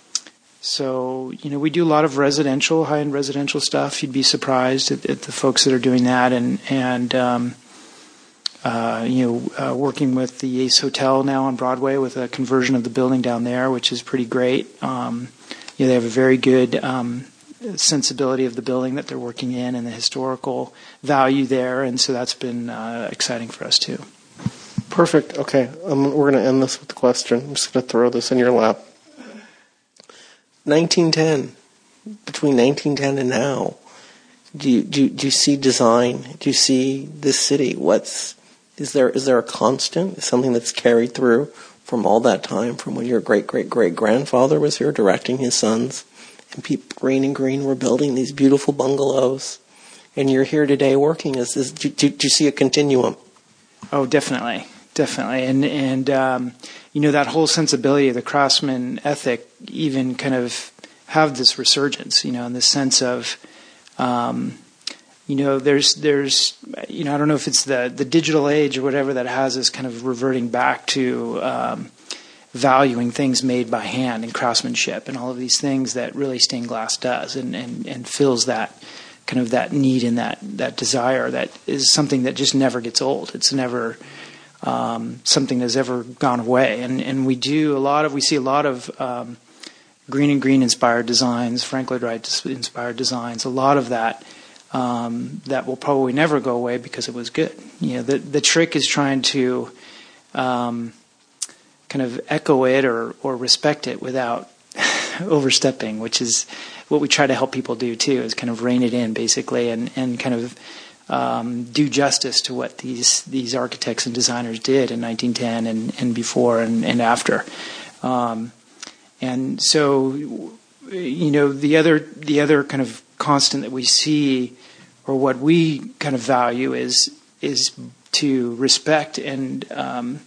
so you know, we do a lot of residential, high-end residential stuff. You'd be surprised at, at the folks that are doing that, and and um, Uh, you know, uh, working with the Ace Hotel now on Broadway with a conversion of the building down there, which is pretty great. Um, you know, they have a very good um, sensibility of the building that they're working in and the historical value there, and so that's been uh, exciting for us too. Perfect. Okay, um, we're going to end this with a question. I'm just going to throw this in your lap. nineteen ten, between nineteen ten and now, do you, do you, do you see design? Do you see this city? What's Is there is there a constant, something that's carried through from all that time, from when your great-great-great-grandfather was here directing his sons, and people, Green and Green, were building these beautiful bungalows, and you're here today working? Is, is, do, do, do you see a continuum? Oh, definitely, definitely. And, and um, you know, that whole sensibility of the craftsman ethic even kind of have this resurgence, you know, in the sense of... Um, You know, there's, there's, you know, I don't know if it's the, the digital age or whatever that has us kind of reverting back to um, valuing things made by hand and craftsmanship and all of these things that really stained glass does, and, and, and fills that kind of that need and that, that desire that is something that just never gets old. It's never um, something that's ever gone away. And, and we do a lot of, we see a lot of um, Green and Green inspired designs, Frank Lloyd Wright inspired designs, a lot of that. Um, that will probably never go away because it was good. You know, the the trick is trying to um, kind of echo it or, or respect it without overstepping, which is what we try to help people do too, is kind of rein it in basically and, and kind of um, do justice to what these these architects and designers did in nineteen ten and, and before and, and after. Um, and so, you know, the other the other kind of constant that we see, or what we kind of value, is is to respect and um,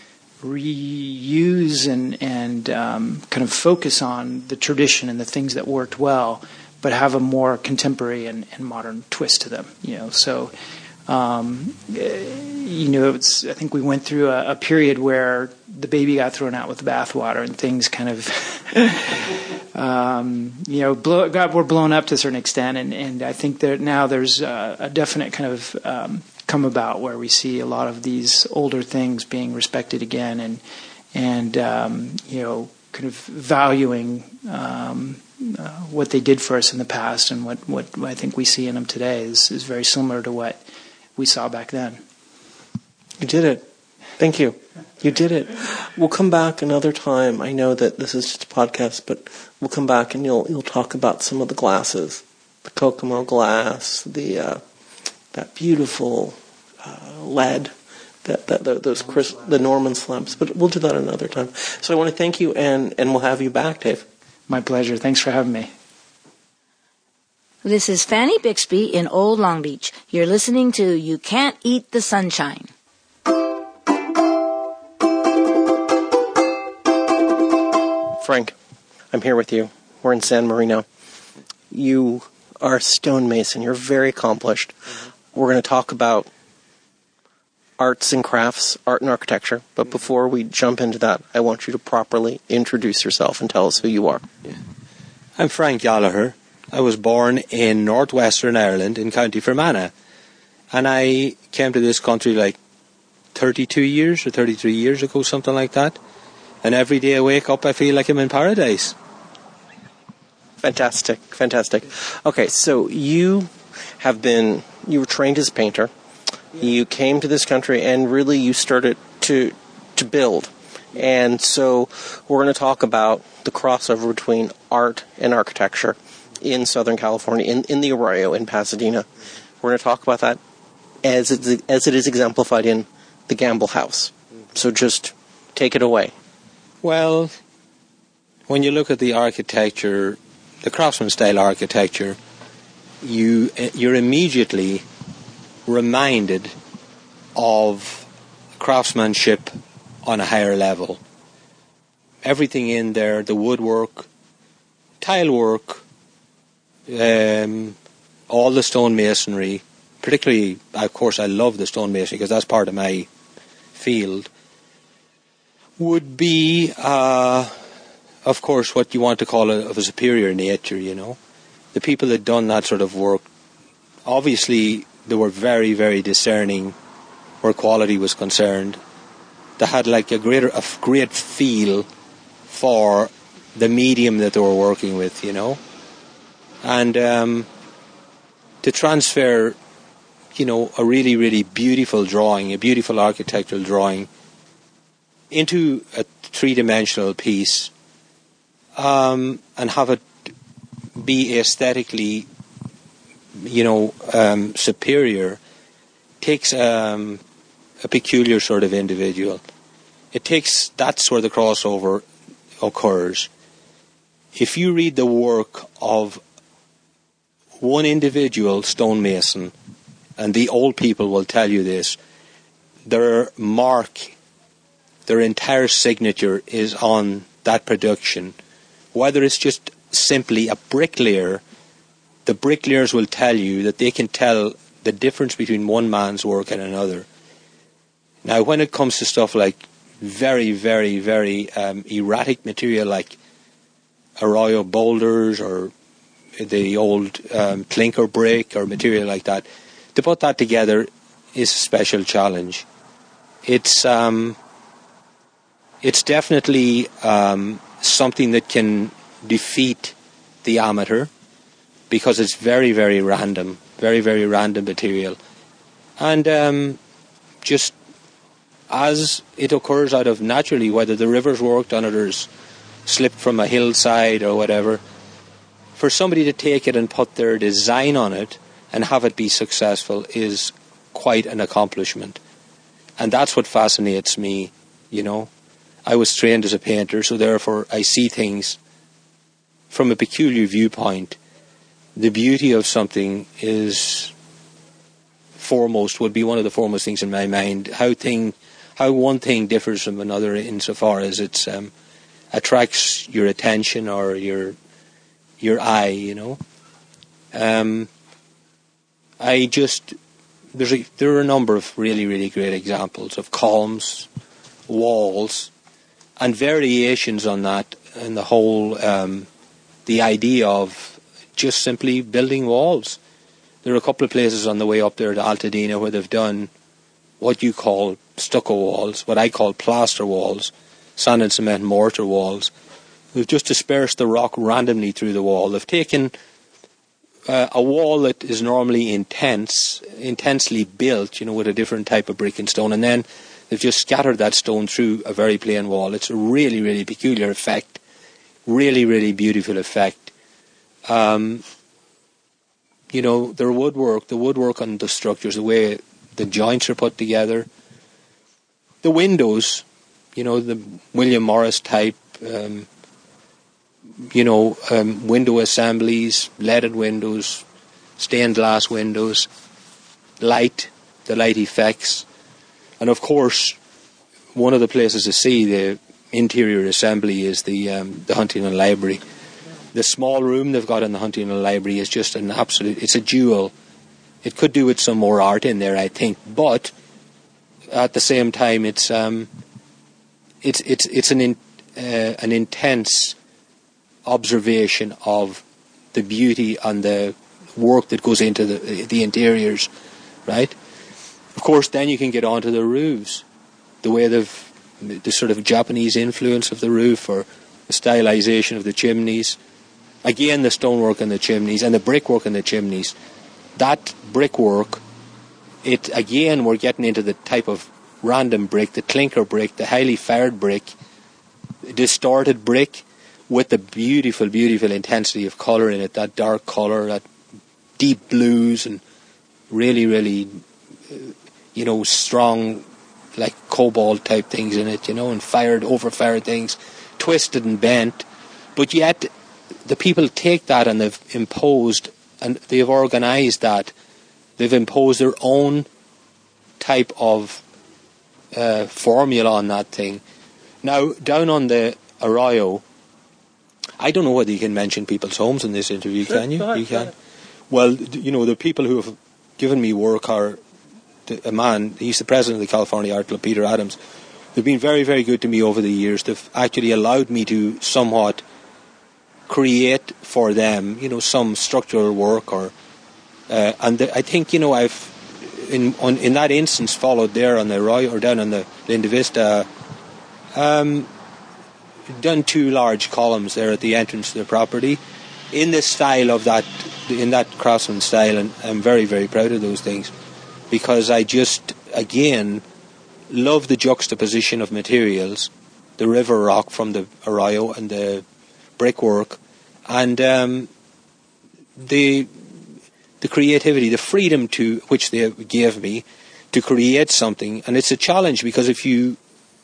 reuse and and um, kind of focus on the tradition and the things that worked well, but have a more contemporary and, and modern twist to them. You know, so um, you know, it's, I think we went through a, a period where the baby got thrown out with the bathwater, and things kind of. Um, you know, blow, got, were blown up to a certain extent, and, and I think that now there's a, a definite kind of um, come about where we see a lot of these older things being respected again, and and um, you know, kind of valuing um, uh, what they did for us in the past, and what, what I think we see in them today is, is very similar to what we saw back then. You did it. Thank you. You did it. We'll come back another time. I know that this is just a podcast, but we'll come back and you'll you'll talk about some of the glasses, the Kokomo glass, the uh, that beautiful uh, lead, that, that, that those Chris, the Norman slabs. But we'll do that another time. So I want to thank you, and and we'll have you back, Dave. My pleasure. Thanks for having me. This is Fanny Bixby in Old Long Beach. You're listening to You Can't Eat the Sunshine. Frank, I'm here with you. We're in San Marino. You are a stonemason. You're very accomplished. Mm-hmm. We're going to talk about arts and crafts, art and architecture. But before we jump into that, I want you to properly introduce yourself and tell us who you are. Yeah. I'm Frank Gallagher. I was born in northwestern Ireland in County Fermanagh. And I came to this country like thirty-two years or thirty-three years ago, something like that. And every day I wake up, I feel like I'm in paradise. Fantastic, fantastic. Okay, so you have been, you were trained as a painter. You came to this country and really you started to to build. And so we're going to talk about the crossover between art and architecture in Southern California, in, in the Arroyo, in Pasadena. We're going to talk about that as it, as it is exemplified in the Gamble House. So just take it away. Well, when you look at the architecture, the craftsman-style architecture, you, you're immediately reminded of craftsmanship on a higher level. Everything in there, the woodwork, tile work, um, all the stonemasonry, particularly, of course, I love the stonemasonry because that's part of my field, would be, uh, of course, what you want to call a, of a superior nature, you know. The people that done that sort of work, obviously, they were very, very discerning where quality was concerned. They had like a greater, a great feel for the medium that they were working with, you know. And um, to transfer, you know, a really, really beautiful drawing, a beautiful architectural drawing, into a three-dimensional piece, um, and have it be aesthetically, you know, um, superior, takes um, a peculiar sort of individual. It takes, that's where the crossover occurs. If you read the work of one individual stonemason, and the old people will tell you this, their mark, their entire signature is on that production. Whether it's just simply a bricklayer, the bricklayers will tell you that they can tell the difference between one man's work and another. Now, when it comes to stuff like very, very, very um, erratic material like Arroyo boulders or the old um, clinker brick or material like that, to put that together is a special challenge. It's um, it's definitely um, something that can defeat the amateur because it's very, very random, very, very random material. And um, just as it occurs out of naturally, whether the river's worked on it or is slipped from a hillside or whatever, for somebody to take it and put their design on it and have it be successful is quite an accomplishment. And that's what fascinates me, you know. I was trained as a painter, so therefore I see things from a peculiar viewpoint. The beauty of something is foremost, would be one of the foremost things in my mind. How thing, how one thing differs from another insofar as it um, attracts your attention or your your eye, you know. Um, I just there's a, there are a number of really, really great examples of columns, walls, and variations on that, and the whole um, the idea of just simply building walls. There are a couple of places on the way up there to Altadena where they've done what you call stucco walls, what I call plaster walls, sand and cement mortar walls. They've just dispersed the rock randomly through the wall. They've taken uh, a wall that is normally intense, intensely built, you know, with a different type of brick and stone, and then they've just scattered that stone through a very plain wall. It's a really, really peculiar effect, really, really beautiful effect. Um, you know, their woodwork, the woodwork on the structures, the way the joints are put together, the windows, you know, the William Morris type, um, you know, um, window assemblies, leaded windows, stained glass windows, light, the light effects, and of course, one of the places to see the interior assembly is the um, the Huntington Library. The small room they've got in the Huntington Library is just an absolute, it's a jewel. It could do with some more art in there, I think, but at the same time, it's um, it's it's it's an in, uh, an intense observation of the beauty and the work that goes into the the interiors, right? Of course, then you can get onto the roofs, the way they've the sort of Japanese influence of the roof, or the stylization of the chimneys. Again, the stonework in the chimneys and the brickwork in the chimneys. That brickwork, it again, we're getting into the type of random brick, the clinker brick, the highly fired brick, distorted brick with the beautiful, beautiful intensity of colour in it, that dark colour, that deep blues and really, really, you know, strong, like cobalt type things in it, you know, and fired, over-fired things, twisted and bent. But yet, the people take that and they've imposed, and they've organised that, they've imposed their own type of uh, formula on that thing. Now, down on the Arroyo, I don't know whether you can mention people's homes in this interview, sure, can you? Ahead, you can. Well, you know, the people who have given me work are a man, he's the president of the California Art Club, Peter Adams. They've been very, very good to me over the years. They've actually allowed me to somewhat create for them, you know, some structural work, or uh, and the, I think, you know, I've in on, in that instance followed there on the Arroyo, or down on the Linda Vista, um, done two large columns there at the entrance to the property in the style of that, in that Craftsman style, and I'm very, very proud of those things, because I just, again, love the juxtaposition of materials, the river rock from the Arroyo and the brickwork, and um, the the creativity, the freedom to which they gave me to create something. And it's a challenge, because if you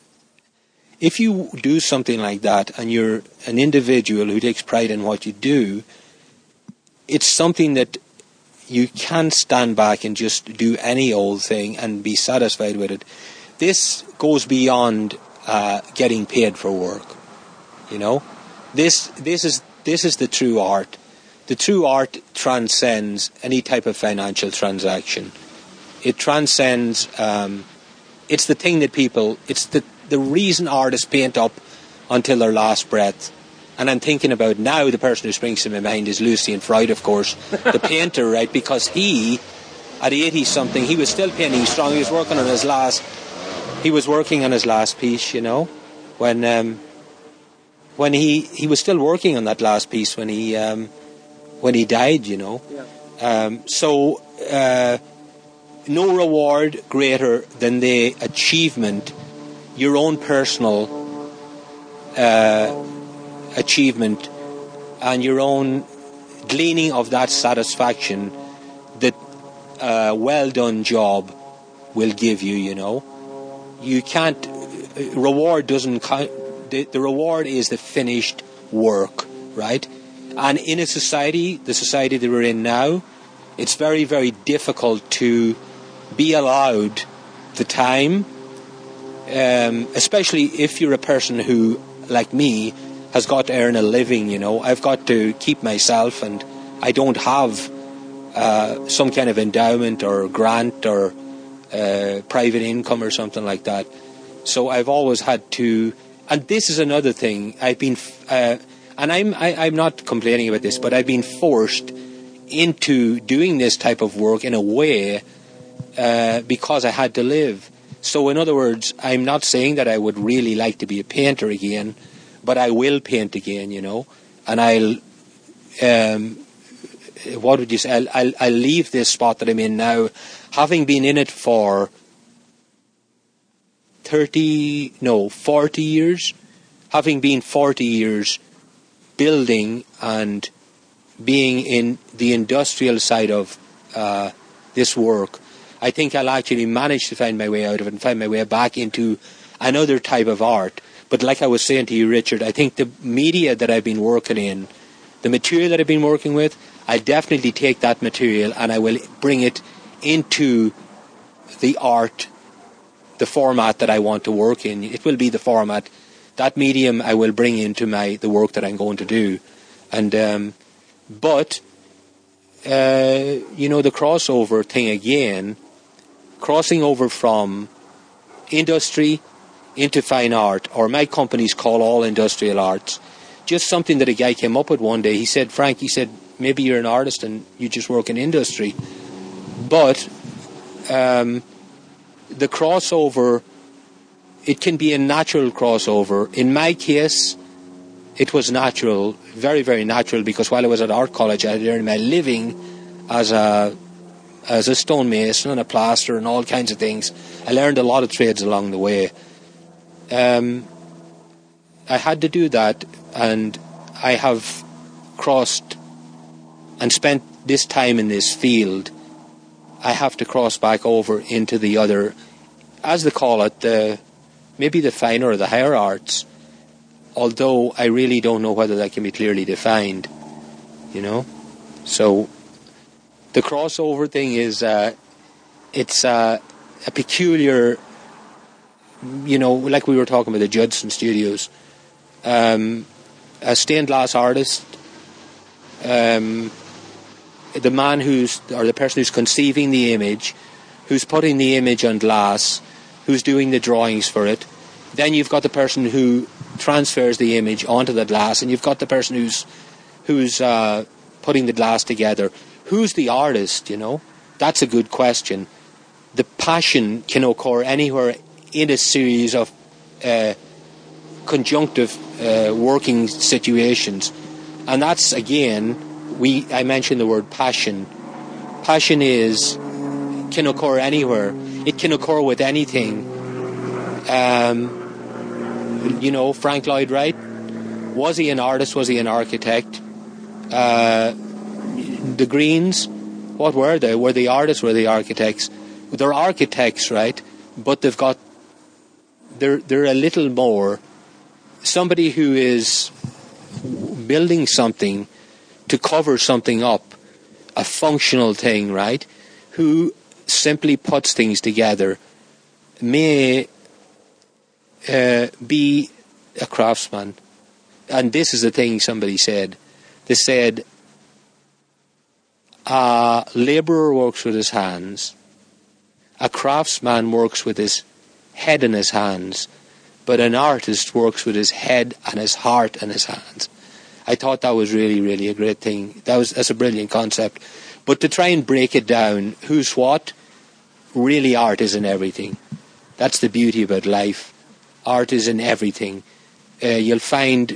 if you do something like that and you're an individual who takes pride in what you do, it's something that you can't stand back and just do any old thing and be satisfied with it. This goes beyond uh, getting paid for work, you know. This this is this is the true art. The true art transcends any type of financial transaction. It transcends. Um, it's the thing that people. It's the the reason artists paint up until their last breath. And I'm thinking about now, the person who springs to my mind is Lucien Freud, of course, the painter, right? Because he, at eighty something, he was still painting strong. He was working on his last. He was working on his last piece, you know, when. Um, When he, he was still working on that last piece when he um, when he died, you know. Yeah. Um, so uh, no reward greater than the achievement, your own personal uh, achievement, and your own gleaning of that satisfaction that a well done job will give you. You know, you can't. Reward doesn't count. The, the reward is the finished work, right? And in a society, the society that we're in now, it's very, very difficult to be allowed the time, um, especially if you're a person who, like me, has got to earn a living, you know. I've got to keep myself, and I don't have uh, some kind of endowment or grant or uh, private income or something like that. So I've always had to... And this is another thing. I've been, uh, and I'm I, I'm not complaining about this, but I've been forced into doing this type of work in a way uh, because I had to live. So in other words, I'm not saying that I would really like to be a painter again, but I will paint again, you know. And I'll, um, what would you say? I'll, I'll, I'll leave this spot that I'm in now, having been in it for thirty, no, forty years, having been forty years building and being in the industrial side of uh, this work, I think I'll actually manage to find my way out of it and find my way back into another type of art. But like I was saying to you, Richard, I think the media that I've been working in, the material that I've been working with, I definitely take that material and I will bring it into the art, the format that I want to work in. It will be the format, that medium I will bring into my the work that I'm going to do. And um, but uh, you know, the crossover thing again, crossing over from industry into fine art, or my companies call all industrial arts, just something that a guy came up with one day. He said, Frank, he said, maybe you're an artist and you just work in industry, but um, the crossover, it can be a natural crossover. In my case, it was natural, very, very natural, because while I was at art college, I earned my living as a as a stonemason and a plaster and all kinds of things. I learned a lot of trades along the way. Um, I had to do that, and I have crossed and spent this time in this field. I have to cross back over into the other, as they call it, the maybe the finer or the higher arts, although I really don't know whether that can be clearly defined, you know. So the crossover thing is, uh, it's uh, a peculiar, you know, like we were talking about the Judson Studios, um, a stained glass artist, um, the man who's, or the person who's conceiving the image, who's putting the image on glass, who's doing the drawings for it. Then you've got the person who transfers the image onto the glass, and you've got the person who's who's uh, putting the glass together. Who's the artist, you know? That's a good question. The passion can occur anywhere in a series of uh, conjunctive uh, working situations. And that's, again, we I mentioned the word passion. Passion is can occur anywhere. It can occur with anything. Um, you know, Frank Lloyd Wright, was he an artist? Was he an architect? Uh, the Greens, what were they? Were they artists? Were they architects? They're architects, right? But they've got, they're they're a little more. Somebody who is building something to cover something up, a functional thing, right? Who simply puts things together, may uh, be a craftsman. And this is the thing somebody said. They said, a labourer works with his hands, a craftsman works with his head and his hands, but an artist works with his head and his heart and his hands. I thought that was really, really a great thing. That was that's a brilliant concept. But to try and break it down, who's what? Really, art is in everything. That's the beauty about life. Art is in everything. Uh, you'll find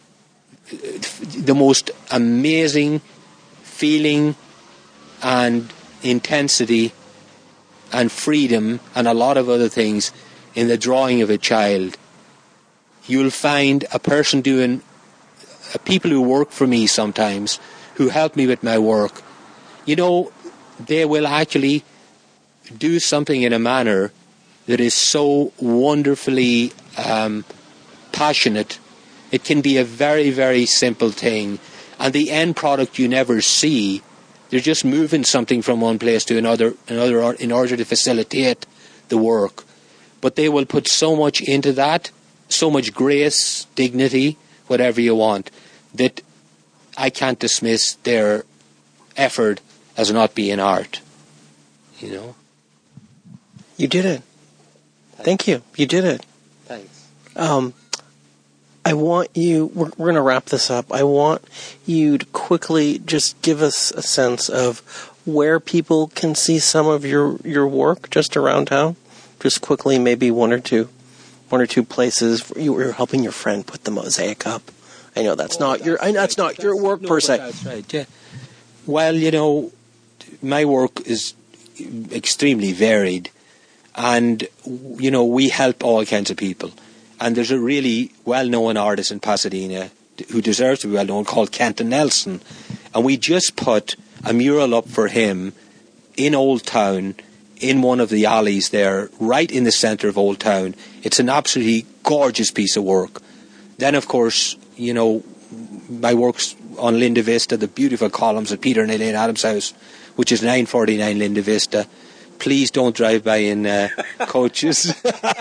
the most amazing feeling and intensity and freedom and a lot of other things in the drawing of a child. You'll find a person doing, uh, people who work for me sometimes, who help me with my work, you know, they will actually do something in a manner that is so wonderfully um, passionate. It can be a very, very simple thing, and the end product you never see. They're just moving something from one place to another, another in order to facilitate the work. But they will put so much into that, so much grace, dignity, whatever you want, that I can't dismiss their effort as not being art. You know? You did it. Thank you. You did it. Thanks. Um, I want you, we're, we're going to wrap this up. I want you to quickly just give us a sense of where people can see some of your, your work just around town. Just quickly, maybe one or two, one or two places. You were helping your friend put the mosaic up. I know that's oh, not that's your, I know that's not that's, your work no, per se. That's right, yeah. Well, you know, my work is extremely varied. And, you know, we help all kinds of people. And there's a really well-known artist in Pasadena who deserves to be well-known called Kenton Nelson. And we just put a mural up for him in Old Town in one of the alleys there, right in the centre of Old Town. It's an absolutely gorgeous piece of work. Then, of course, you know, my work's on Linda Vista, the beautiful columns at Peter and Elaine Adams' house, which is nine forty-nine Linda Vista. Please don't drive by in uh, coaches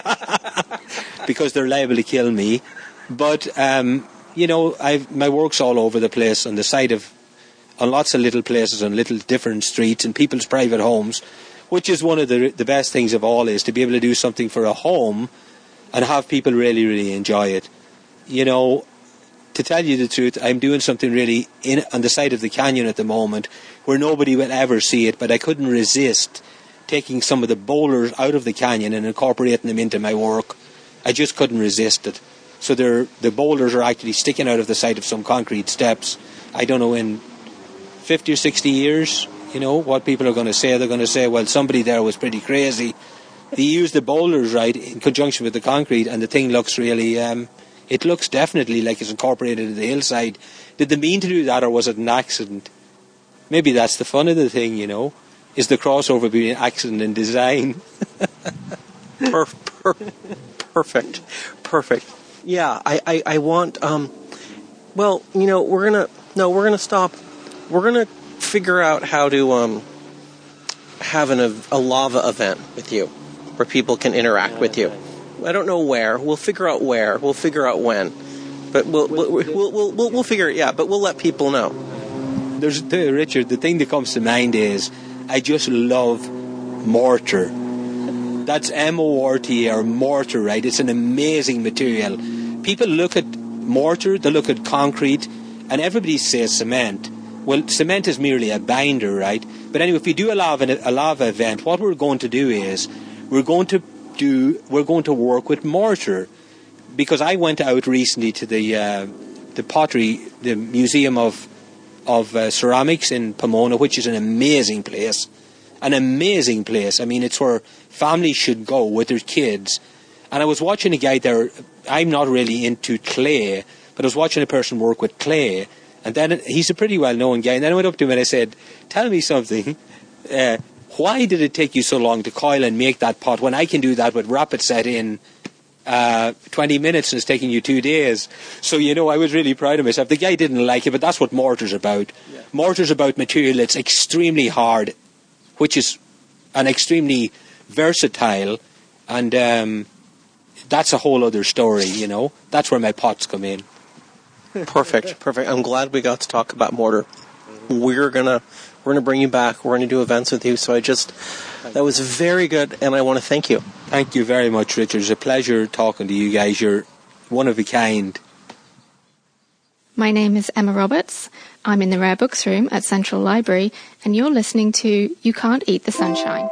because they're liable to kill me. But, um, you know, I've, my work's all over the place on the side of, on lots of little places, on little different streets and people's private homes, which is one of the the best things of all, is to be able to do something for a home and have people really, really enjoy it. You know, to tell you the truth, I'm doing something really in on the side of the canyon at the moment where nobody will ever see it, but I couldn't resist taking some of the boulders out of the canyon and incorporating them into my work. I just couldn't resist it. So they're, the boulders are actually sticking out of the side of some concrete steps. I don't know, in fifty or sixty years, you know, what people are going to say. They're going to say, well, somebody there was pretty crazy. They use the boulders, right, in conjunction with the concrete, and the thing looks really... Um, It looks definitely like it's incorporated into the hillside. Did they mean to do that, or was it an accident? Maybe that's the fun of the thing, you know, is the crossover between accident and design. per, per, perfect. Perfect. Yeah, I, I, I want, um, well, you know, we're going to, no, we're going to stop. We're going to figure out how to um, have an, a lava event with you where people can interact with you. I don't know where. We'll figure out where. We'll figure out when. But we'll we'll we'll we'll, we'll, we'll figure it. Yeah, but we'll let people know. There's the, Richard. The thing that comes to mind is I just love mortar. That's M O R T or mortar, right? It's an amazing material. People look at mortar, they look at concrete, and everybody says cement. Well, cement is merely a binder, right? But anyway, if we do a lava a lava event, what we're going to do is we're going to Do, we're going to work with mortar, because I went out recently to the uh, the pottery, the Museum of of uh, Ceramics in Pomona, which is an amazing place, an amazing place. I mean, it's where families should go with their kids. And I was watching a guy there. I'm not really into clay, but I was watching a person work with clay, and then he's a pretty well known guy. And then I went up to him and I said, "Tell me something." Uh, Why did it take you so long to coil and make that pot when I can do that with rapid set in uh, twenty minutes and it's taking you two days? So, you know, I was really proud of myself. The guy didn't like it, but that's what mortar's about. Yeah. Mortar's about material that's extremely hard, which is an extremely versatile, and um, that's a whole other story, you know. That's where my pots come in. Perfect, perfect. I'm glad we got to talk about mortar. We're gonna we're gonna bring you back. We're gonna do events with you. So I just that was very good, and I want to thank you. Thank you very much, Richard. It's a pleasure talking to you guys. You're one of a kind. My name is Emma Roberts. I'm in the Rare Books room at Central Library, and you're listening to You Can't Eat the Sunshine.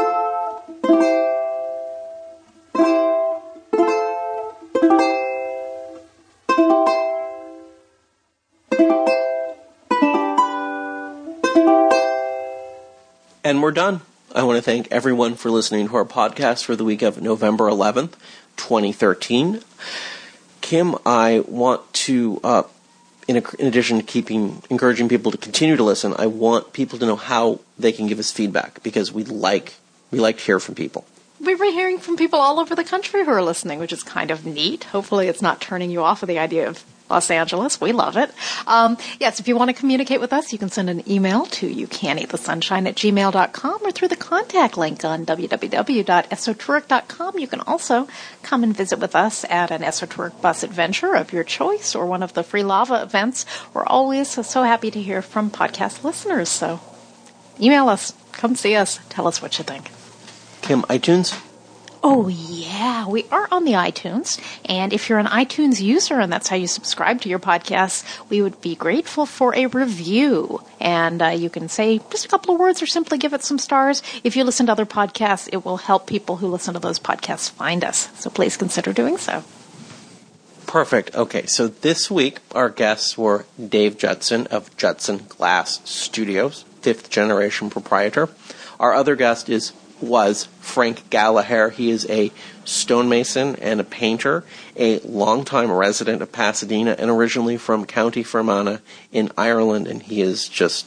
And we're done. I want to thank everyone for listening to our podcast for the week of November eleventh, twenty thirteen. Kim, I want to, uh, in, a, in addition to keeping encouraging people to continue to listen, I want people to know how they can give us feedback, because we like we like to hear from people. We're hearing from people all over the country who are listening, which is kind of neat. Hopefully it's not turning you off of the idea of Los Angeles. We love it. Um, yes, if you want to communicate with us, you can send an email to you can't eat the sunshine at gmail dot com or through the contact link on w w w dot esotouric dot com. You can also come and visit with us at an esotouric bus adventure of your choice or one of the free lava events. We're always so happy to hear from podcast listeners. So email us, come see us, tell us what you think. Kim, iTunes? Oh, yeah, we are on the iTunes, and if you're an iTunes user and that's how you subscribe to your podcasts, we would be grateful for a review, and uh, you can say just a couple of words or simply give it some stars. If you listen to other podcasts, it will help people who listen to those podcasts find us, so please consider doing so. Perfect. Okay, so this week our guests were Dave Judson of Judson Glass Studios, fifth generation proprietor. Our other guest is was Frank Gallagher. He is a stonemason and a painter, a longtime resident of Pasadena and originally from County Fermanagh in Ireland, and he is just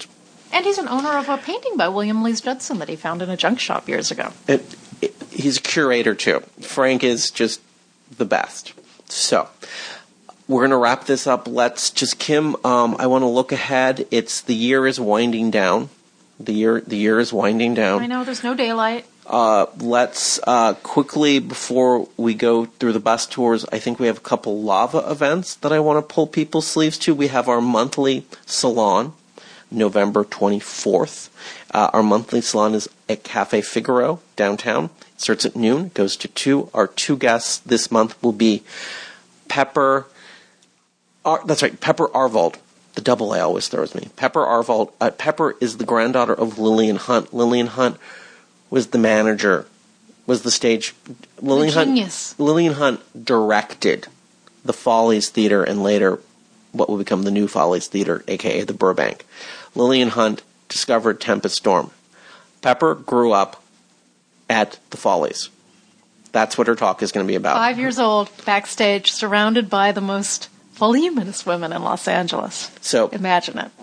And he's an owner of a painting by William Lees Judson that he found in a junk shop years ago. It, it, he's a curator, too. Frank is just the best. So, we're going to wrap this up. Let's just, Kim, um, I want to look ahead. It's, the year is winding down. The year, the year is winding down. I know, there's no daylight. Uh, let's uh, quickly, before we go through the bus tours, I think we have a couple lava events that I want to pull people's sleeves to. We have our monthly salon, November twenty-fourth. Uh, our monthly salon is at Cafe Figaro, downtown. It starts at noon, goes to two. Our two guests this month will be Pepper, Ar- that's right, Pepper Arvold. The double A always throws me. Pepper Arvold. Uh, Pepper is the granddaughter of Lillian Hunt. Lillian Hunt was the manager, was the stage. Lillian the genius. Hunt, Lillian Hunt directed the Follies Theater and later what will become the New Follies Theater, a k a the Burbank. Lillian Hunt discovered Tempest Storm. Pepper grew up at the Follies. That's what her talk is going to be about. Five years old, backstage, surrounded by the most voluminous women in Los Angeles. So imagine it.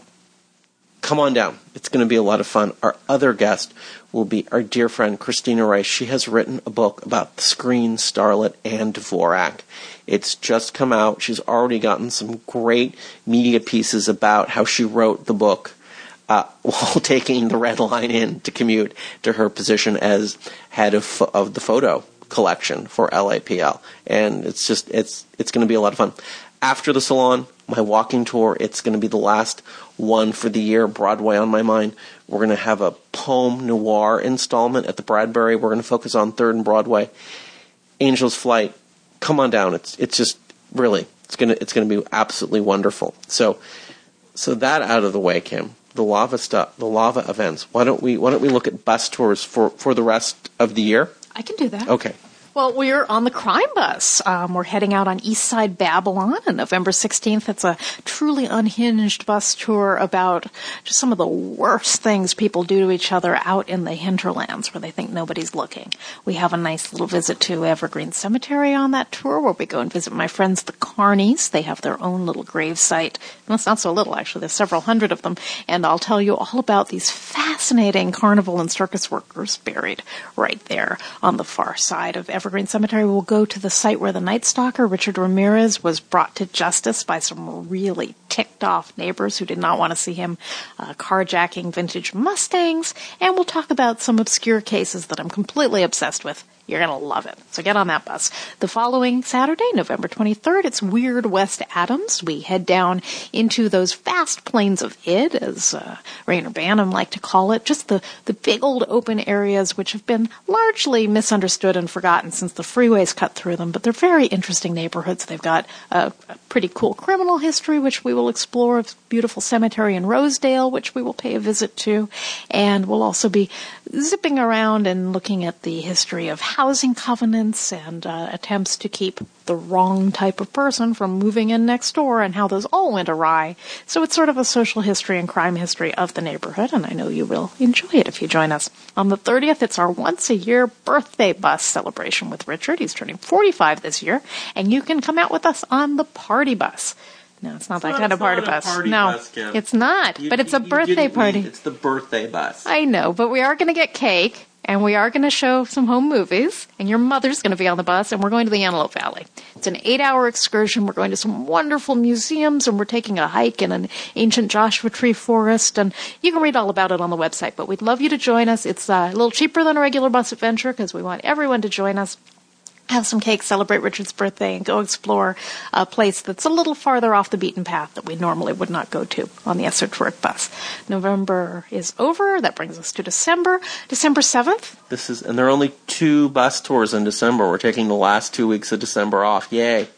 Come on down. It's going to be a lot of fun. Our other guest will be our dear friend Christina Rice. She has written a book about the screen starlet Anne Dvorak. It's just come out. She's already gotten some great media pieces about how she wrote the book uh, while taking the Red Line in to commute to her position as head of, fo- of the photo collection for L A P L. And it's just, it's it's going to be a lot of fun. After the salon, my walking tour, it's going to be the last one for the year, Broadway on my mind. We're going to have a poem noir installment at the Bradbury. We're going to focus on third and Broadway. Angel's Flight, come on down. It's it's just really, it's going to it's going to be absolutely wonderful. So so that out of the way, Kim, the lava stuff, the lava events. Why don't we why don't we look at bus tours for, for the rest of the year? I can do that. Okay. Well, we're on the crime bus. Um, we're heading out on East Side Babylon on November sixteenth. It's a truly unhinged bus tour about just some of the worst things people do to each other out in the hinterlands where they think nobody's looking. We have a nice little visit to Evergreen Cemetery on that tour where we go and visit my friends the Carneys. They have their own little grave site. And it's not so little, actually. There's several hundred of them. And I'll tell you all about these fascinating carnival and circus workers buried right there on the far side of Evergreen Evergreen Cemetery. We'll go to the site where the Night Stalker, Richard Ramirez, was brought to justice by some really ticked-off neighbors who did not want to see him uh, carjacking vintage Mustangs. And we'll talk about some obscure cases that I'm completely obsessed with. You're going to love it. So get on that bus. The following Saturday, November twenty-third, it's Weird West Adams. We head down into those vast plains of id, as uh, Rayner Banham liked to call it, just the, the big old open areas which have been largely misunderstood and forgotten since the freeways cut through them. But they're very interesting neighborhoods. They've got a, a pretty cool criminal history, which we will explore, a beautiful cemetery in Rosedale, which we will pay a visit to. And we'll also be zipping around and looking at the history of housing covenants and uh, attempts to keep the wrong type of person from moving in next door and how those all went awry. So it's sort of a social history and crime history of the neighborhood, and I know you will enjoy it if you join us. On the thirtieth, it's our once-a-year birthday bus celebration with Richard. He's turning forty-five this year, and you can come out with us on the party bus. No, it's not it's that not, kind of party bus. Party no, bus, Kim. It's not, you, but it's a you, you birthday party. Mean, it's the birthday bus. I know, but we are going to get cake. And we are going to show some home movies, and your mother's going to be on the bus, and we're going to the Antelope Valley. It's an eight-hour excursion. We're going to some wonderful museums, and we're taking a hike in an ancient Joshua Tree forest, and you can read all about it on the website. But we'd love you to join us. It's uh, a little cheaper than a regular bus adventure because we want everyone to join us. Have some cake, celebrate Richard's birthday, and go explore a place that's a little farther off the beaten path that we normally would not go to on the esoteric bus. November is over. That brings us to December. December seventh. This is, and there are only two bus tours in December. We're taking the last two weeks of December off. Yay.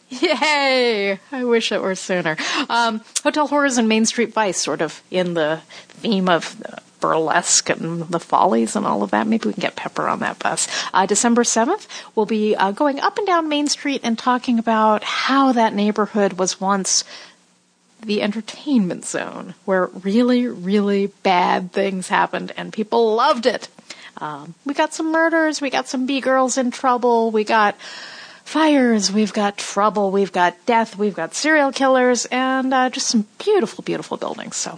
Yay! I wish it were sooner. Um, Hotel Horrors and Main Street Vice, sort of in the theme of uh, burlesque and the Follies and all of that. Maybe we can get Pepper on that bus. Uh, December seventh, we'll be uh, going up and down Main Street and talking about how that neighborhood was once the entertainment zone, where really, really bad things happened and people loved it. Um, we got some murders, we got some B-girls in trouble, we got fires, we've got trouble, we've got death, we've got serial killers, and uh, just some beautiful, beautiful buildings. So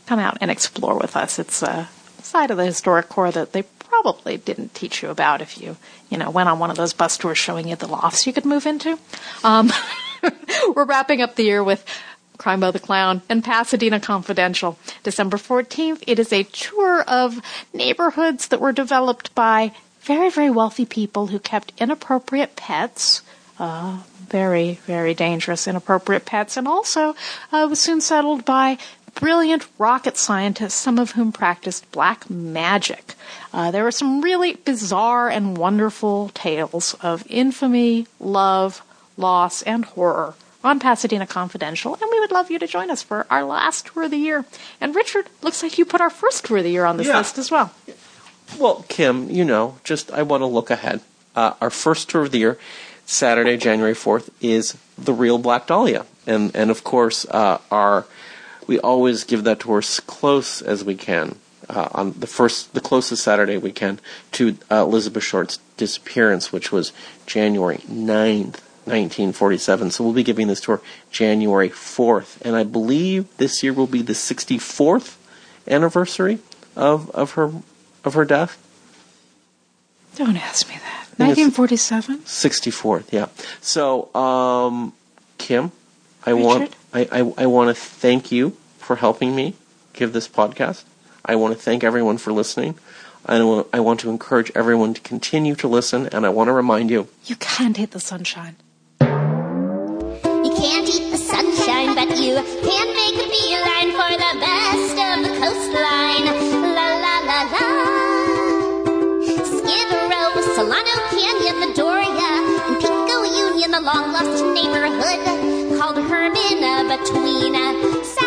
come out and explore with us. It's a side of the historic core that they probably didn't teach you about if you, you know, went on one of those bus tours showing you the lofts you could move into. Um, we're wrapping up the year with Crimebo the Clown and Pasadena Confidential. December fourteenth, it is a tour of neighborhoods that were developed by very, very wealthy people who kept inappropriate pets, uh, very, very dangerous inappropriate pets, and also uh, was soon settled by brilliant rocket scientists, some of whom practiced black magic. Uh, there were some really bizarre and wonderful tales of infamy, love, loss, and horror on Pasadena Confidential, and we would love you to join us for our last tour of the year. And Richard, looks like you put our first tour of the year on this yeah. list as well. Well, Kim, you know, just I want to look ahead. Uh, our first tour of the year, Saturday, January fourth, is The Real Black Dahlia. And, and of course, uh, our we always give that tour as close as we can, uh, on the first, the closest Saturday we can to uh, Elizabeth Short's disappearance, which was January ninth, nineteen forty-seven. So we'll be giving this tour January fourth. And I believe this year will be the sixty-fourth anniversary of, of her of her death. Don't ask me that. nineteen forty-seven? sixty-fourth, yeah. So, um, Kim, I Richard? want I, I, I want to thank you for helping me give this podcast. I want to thank everyone for listening. I want, I want to encourage everyone to continue to listen, and I want to remind you, you can't hate the sunshine. You can't eat the sunshine, but you can make a beeline for the best of the coastline. La la la la. Skid Row, Solano Canyon, the Doria, and Pico Union, the long lost neighborhood called Hermina between